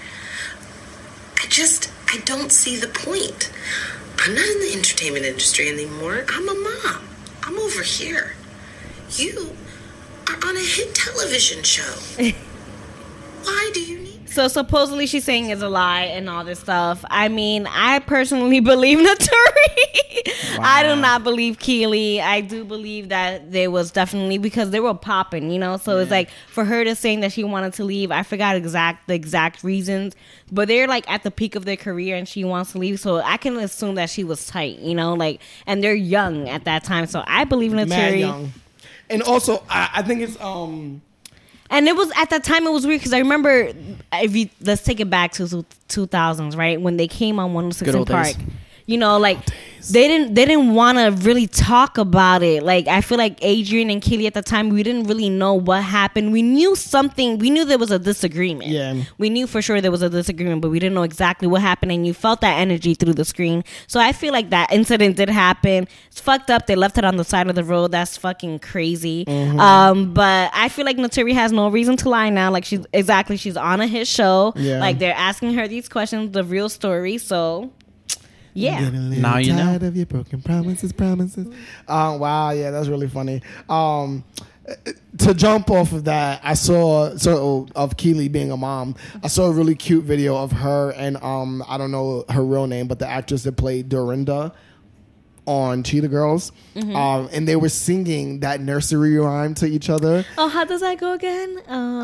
Speaker 10: I don't see the point. I'm not in the entertainment industry anymore. I'm a mom. I'm over here. You are on a hit television show. Why do you need...
Speaker 2: So supposedly she's saying it's a lie and all this stuff. I mean, I personally believe Naturi. I do not believe Keely. I do believe that there was definitely, because they were popping, you know. So it's like for her to saying that she wanted to leave. I forgot the exact reasons, but they're like at the peak of their career and she wants to leave. So I can assume that she was tight, you know, like, and they're young at that time. So I believe Naturi.
Speaker 1: Mad young. And also, I think it's
Speaker 2: And it was at that time it was weird because I remember let's take it back to 2000s, right, when they came on 106 in Park. You know, like they didn't want to really talk about it. Like I feel like Adrian and Keely at the time, we didn't really know what happened. We knew something. We knew there was a disagreement.
Speaker 1: Yeah.
Speaker 2: We knew for sure there was a disagreement, but we didn't know exactly what happened. And you felt that energy through the screen. So I feel like that incident did happen. It's fucked up. They left it on the side of the road. That's fucking crazy. But I feel like Naturi has no reason to lie now. Like she's on a hit show.
Speaker 1: Yeah.
Speaker 2: Like they're asking her these questions, the real story. So. Yeah.
Speaker 8: Now you know.
Speaker 1: Tired of your broken promises. Wow, yeah, that's really funny. To jump off of that, I saw of Keely being a mom. I saw a really cute video of her and I don't know her real name, but the actress that played Dorinda on Cheetah Girls, and they were singing that nursery rhyme to each other.
Speaker 2: Oh, how does that go again?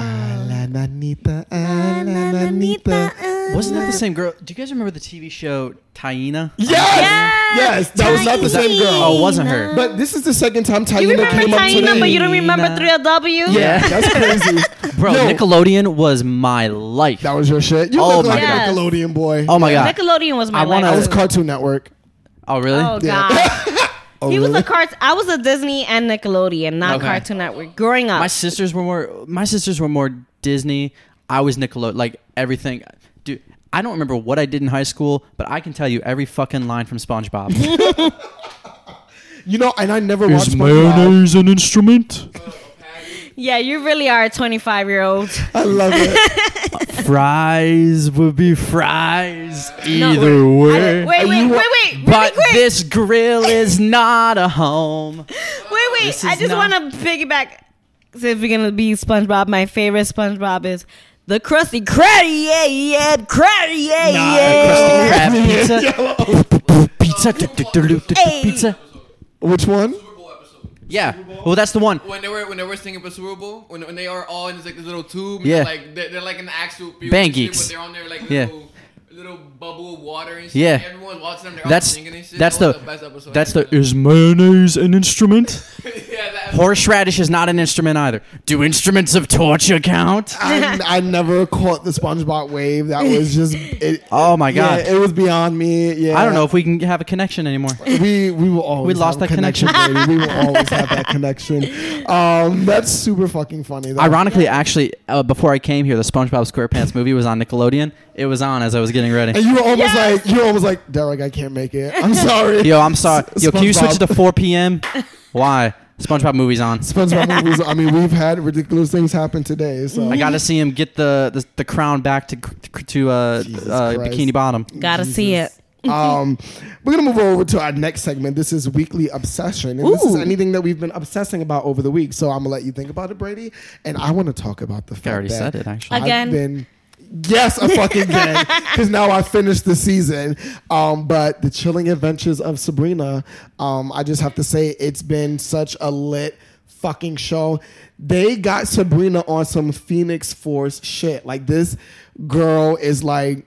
Speaker 8: Wasn't that the same girl? Do you guys remember the TV show Taina?
Speaker 1: Yes, that was not the same girl.
Speaker 8: Oh, it wasn't her.
Speaker 1: But this is the second time
Speaker 2: You
Speaker 1: Taina
Speaker 2: remember
Speaker 1: came up to
Speaker 2: Taina,
Speaker 1: me.
Speaker 2: but you don't remember 3LW?
Speaker 1: Yeah, that's crazy.
Speaker 8: Bro,
Speaker 1: Yo,
Speaker 8: Nickelodeon was my life.
Speaker 1: that was your shit. You
Speaker 8: Oh
Speaker 1: look like
Speaker 8: my
Speaker 2: God.
Speaker 1: a Nickelodeon boy.
Speaker 8: Oh my god.
Speaker 2: Nickelodeon was my
Speaker 8: I
Speaker 2: life.
Speaker 8: wanna-
Speaker 1: I was Cartoon Network.
Speaker 8: Oh really?
Speaker 2: Oh
Speaker 1: Yeah.
Speaker 2: God.
Speaker 1: Oh,
Speaker 2: He was
Speaker 1: really?
Speaker 2: a I was a Disney and Nickelodeon, not
Speaker 8: Okay.
Speaker 2: Cartoon Network. Growing up,
Speaker 8: My sisters were more Disney. I was Nickelodeon. Like everything. Dude, I don't remember what I did in high school, but I can tell you every fucking line from SpongeBob.
Speaker 1: You know, and I never watched SpongeBob.
Speaker 8: an instrument?
Speaker 2: yeah, you really are a 25-year-old.
Speaker 1: I love it.
Speaker 8: Fries would be fries either way.
Speaker 2: Wait, really
Speaker 8: But
Speaker 2: quick.
Speaker 8: this grill is not a home.
Speaker 2: Wait.
Speaker 8: This
Speaker 2: I
Speaker 8: is
Speaker 2: just
Speaker 8: not-
Speaker 2: want to piggyback. So if we're gonna be SpongeBob, my favorite SpongeBob is the Krusty Krab,
Speaker 8: Krusty Krab pizza. Pizza.
Speaker 1: Which one?
Speaker 8: Yeah. Well, that's the one.
Speaker 9: When they were singing for Super Bowl, when they are all in this little tube,
Speaker 8: Yeah.
Speaker 9: they're like in the actual field
Speaker 8: Bang
Speaker 9: and shit,
Speaker 8: Geeks.
Speaker 9: but they're on their like
Speaker 8: Yeah.
Speaker 9: little bubble of water and shit.
Speaker 8: Yeah.
Speaker 9: Everyone's watching them. They're all
Speaker 8: That's
Speaker 9: singing and shit.
Speaker 8: that's
Speaker 9: That was
Speaker 8: the
Speaker 9: best episode.
Speaker 8: that's the is mayonnaise an instrument?
Speaker 9: yeah, that
Speaker 8: Horseradish is not an instrument either. Do instruments of torture count?
Speaker 1: I never caught the SpongeBob wave. That was just it.
Speaker 8: Oh my God.
Speaker 1: Yeah, it was beyond me. Yeah,
Speaker 8: I don't know if we can have a connection anymore.
Speaker 1: We will always
Speaker 8: lost
Speaker 1: have
Speaker 8: that
Speaker 1: a connection.
Speaker 8: connection.
Speaker 1: Baby. We will always have that connection. That's super fucking funny. Though.
Speaker 8: Ironically, actually, before I came here, the SpongeBob SquarePants movie was on Nickelodeon. It was on as I was getting ready.
Speaker 1: And you were almost like, Derek, I can't make it. I'm sorry.
Speaker 8: Yo, I'm sorry. Yo, can you switch it
Speaker 1: SpongeBob.
Speaker 8: to 4 p.m? Why? SpongeBob movie's on.
Speaker 1: SpongeBob movies. I mean, we've had ridiculous things happen today. So
Speaker 8: I got to see him get the crown back to Bikini Bottom.
Speaker 2: Gotta see it.
Speaker 1: We're gonna move over to our next segment. This is weekly obsession, and this is anything that we've been obsessing about over the week. So I'm gonna let you think about it, Brady, and I want to talk about the fact
Speaker 8: I already
Speaker 1: that
Speaker 8: said it actually.
Speaker 2: Again?
Speaker 1: Yes, a fucking again, because now I finished the season. But the Chilling Adventures of Sabrina, I just have to say it's been such a lit fucking show. They got Sabrina on some Phoenix Force shit. Like, this girl is like,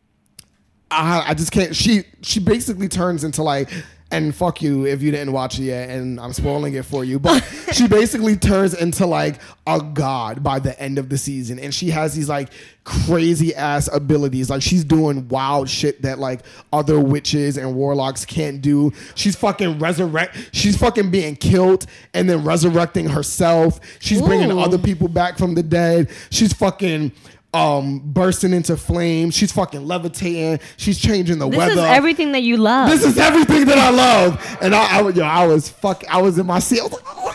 Speaker 1: I just can't. She basically turns into like, and fuck you if you didn't watch it yet, and I'm spoiling it for you, but she basically turns into like a god by the end of the season, and she has these like crazy ass abilities. Like, she's doing wild shit that like other witches and warlocks can't do. She's fucking She's fucking being killed and then resurrecting herself. She's bringing other people back from the dead. She's fucking bursting into flames. She's fucking levitating. She's changing the weather.
Speaker 2: This is everything that you love.
Speaker 1: This is everything that I love. And I was in my seat. I was like, oh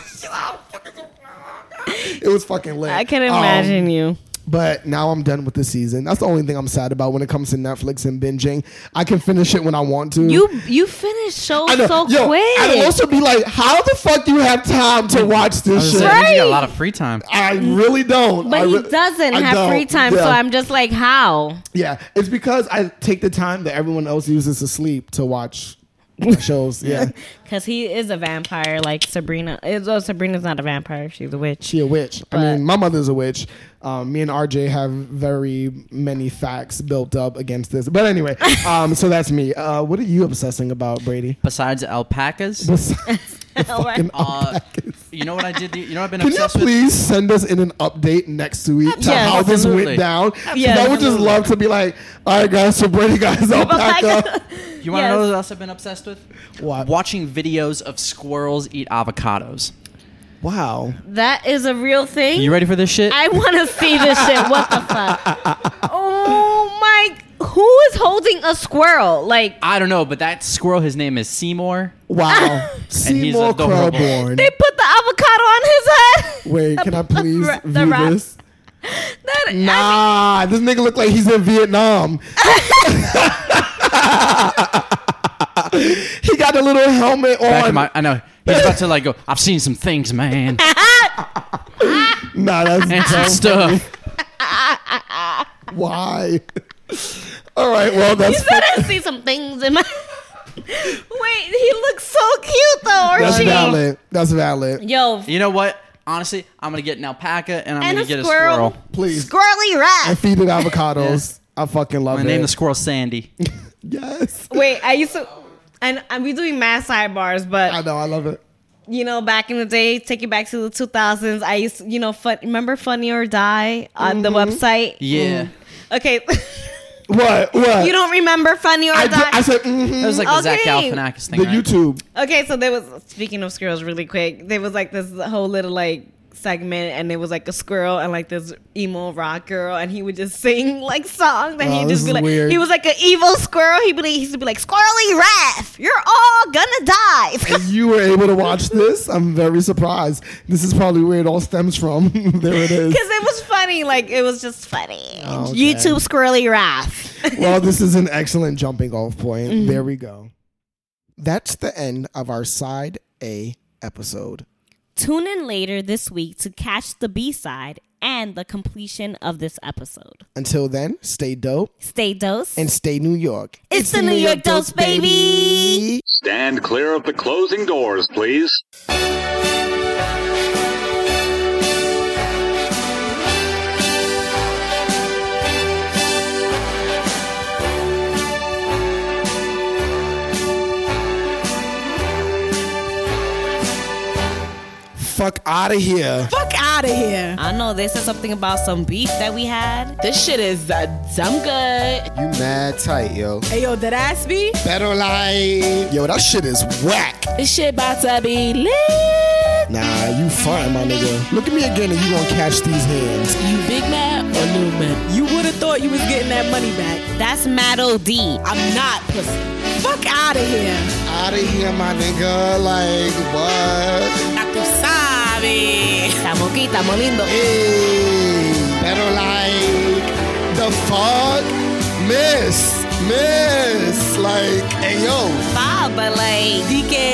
Speaker 1: shit. It was fucking lit.
Speaker 2: I can imagine you.
Speaker 1: But now I'm done with the season. That's the only thing I'm sad about when it comes to Netflix and binging. I can finish it when I want to.
Speaker 2: You finish shows so quick.
Speaker 1: I'd also be like, how the fuck do you have time to watch this shit?
Speaker 8: You got a lot of free time.
Speaker 1: I really don't.
Speaker 2: But he doesn't have free time, so I'm just like, how?
Speaker 1: Yeah, it's because I take the time that everyone else uses to sleep to watch shows. Yeah,
Speaker 2: because he is a vampire, like Sabrina. Sabrina's not a vampire; she's a witch.
Speaker 1: She a witch. I mean, my mother's a witch. Me and RJ have very many facts built up against this. But anyway, so that's me. What are you obsessing about, Brady?
Speaker 8: Besides alpacas?
Speaker 1: Fucking alpacas.
Speaker 8: You know what I did? You know what I've been
Speaker 1: Can you
Speaker 8: obsessed with?
Speaker 1: please send us in an update next week to how this went down?
Speaker 2: Yeah,
Speaker 1: I would just love to be like, all right, guys, so Brady got his alpaca.
Speaker 8: You want to know what else I've been obsessed with?
Speaker 1: What?
Speaker 8: Watching videos of squirrels eat avocados.
Speaker 1: Wow.
Speaker 2: That is a real thing?
Speaker 8: You ready for this shit?
Speaker 2: I want to see this shit. What the fuck? Oh my... Who is holding a squirrel? Like,
Speaker 8: I don't know, but that squirrel, his name is Seymour.
Speaker 1: Wow. Seymour Krelborn.
Speaker 2: They put the avocado on his head?
Speaker 1: Wait, can I please view
Speaker 2: wrap.
Speaker 1: this? This nigga look like he's in Vietnam. He got a little helmet on.
Speaker 8: I know. He's about to like go, I've seen some things, man.
Speaker 1: Nah, that's
Speaker 8: and some stuff.
Speaker 1: Why? All right, well, that's...
Speaker 2: You said I see some things in my... Wait, he looks so cute, though, or
Speaker 1: That's
Speaker 2: she?
Speaker 1: valid. That's valid.
Speaker 2: Yo.
Speaker 8: You know what? Honestly, I'm going to get an alpaca and I'm
Speaker 2: And
Speaker 8: going to
Speaker 2: a
Speaker 8: get
Speaker 2: squirrel.
Speaker 8: a squirrel.
Speaker 1: Please.
Speaker 2: Squirrely rat.
Speaker 1: And feed it avocados.
Speaker 8: Yes.
Speaker 1: I fucking love
Speaker 8: I'm
Speaker 1: it.
Speaker 8: name the squirrel Sandy.
Speaker 1: Yes.
Speaker 2: Wait, I used to... And we doing mass sidebars, but...
Speaker 1: I know, I love it.
Speaker 2: You know, back in the day, take it back to the 2000s, I used to, remember Funny or Die on the website?
Speaker 8: Yeah.
Speaker 2: Okay.
Speaker 1: What?
Speaker 2: You don't remember Funny or Die?
Speaker 1: I said,
Speaker 8: That was like the Zach
Speaker 2: Okay.
Speaker 8: Galifianakis thing,
Speaker 1: the
Speaker 8: right?
Speaker 1: YouTube.
Speaker 2: Okay, so there was, speaking of squirrels really quick, there was like this whole little like segment, and it was like a squirrel and like this emo rock girl, and he would just sing like songs, and
Speaker 1: Oh,
Speaker 2: he'd
Speaker 1: this
Speaker 2: just be
Speaker 1: is
Speaker 2: like,
Speaker 1: weird.
Speaker 2: he was like an evil squirrel. He used to be like, Squirrely Raph, you're all gonna die.
Speaker 1: And you were able to watch this? I'm very surprised. This is probably where it all stems from. There it is.
Speaker 2: Because it was funny, like it was just funny.
Speaker 1: Oh, okay.
Speaker 2: YouTube Squirrely Raph.
Speaker 1: Well, this is an excellent jumping off point.
Speaker 2: Mm-hmm.
Speaker 1: There we go. That's the end of our Side A episode.
Speaker 2: Tune in later this week to catch the B-side and the completion of this episode.
Speaker 1: Until then, stay dope.
Speaker 2: Stay dose.
Speaker 1: And stay New York.
Speaker 2: It's the New York Dose, baby.
Speaker 3: Stand clear of the closing doors, please.
Speaker 1: fuck out of here.
Speaker 11: Fuck out of here.
Speaker 2: I know they said something about some beef that we had.
Speaker 11: This shit is dumb good.
Speaker 12: You mad tight, yo.
Speaker 11: Hey, yo, that ass be?
Speaker 1: Better like. Yo, that shit is whack.
Speaker 11: This shit about to be lit.
Speaker 1: Nah, you fine, my nigga. Look at me again and you gonna catch these hands.
Speaker 11: You big mad or little mad? You would have thought you was getting that money back.
Speaker 2: That's Mad O.D.
Speaker 11: I'm not, pussy. Fuck out of here.
Speaker 1: Out of here, my nigga. Like, what?
Speaker 11: Ya tú sabes.
Speaker 2: Estamos aquí, estamos lindo.
Speaker 1: Hey, better like. The fuck? Miss. Like, hey, yo.
Speaker 2: But like,
Speaker 11: DK.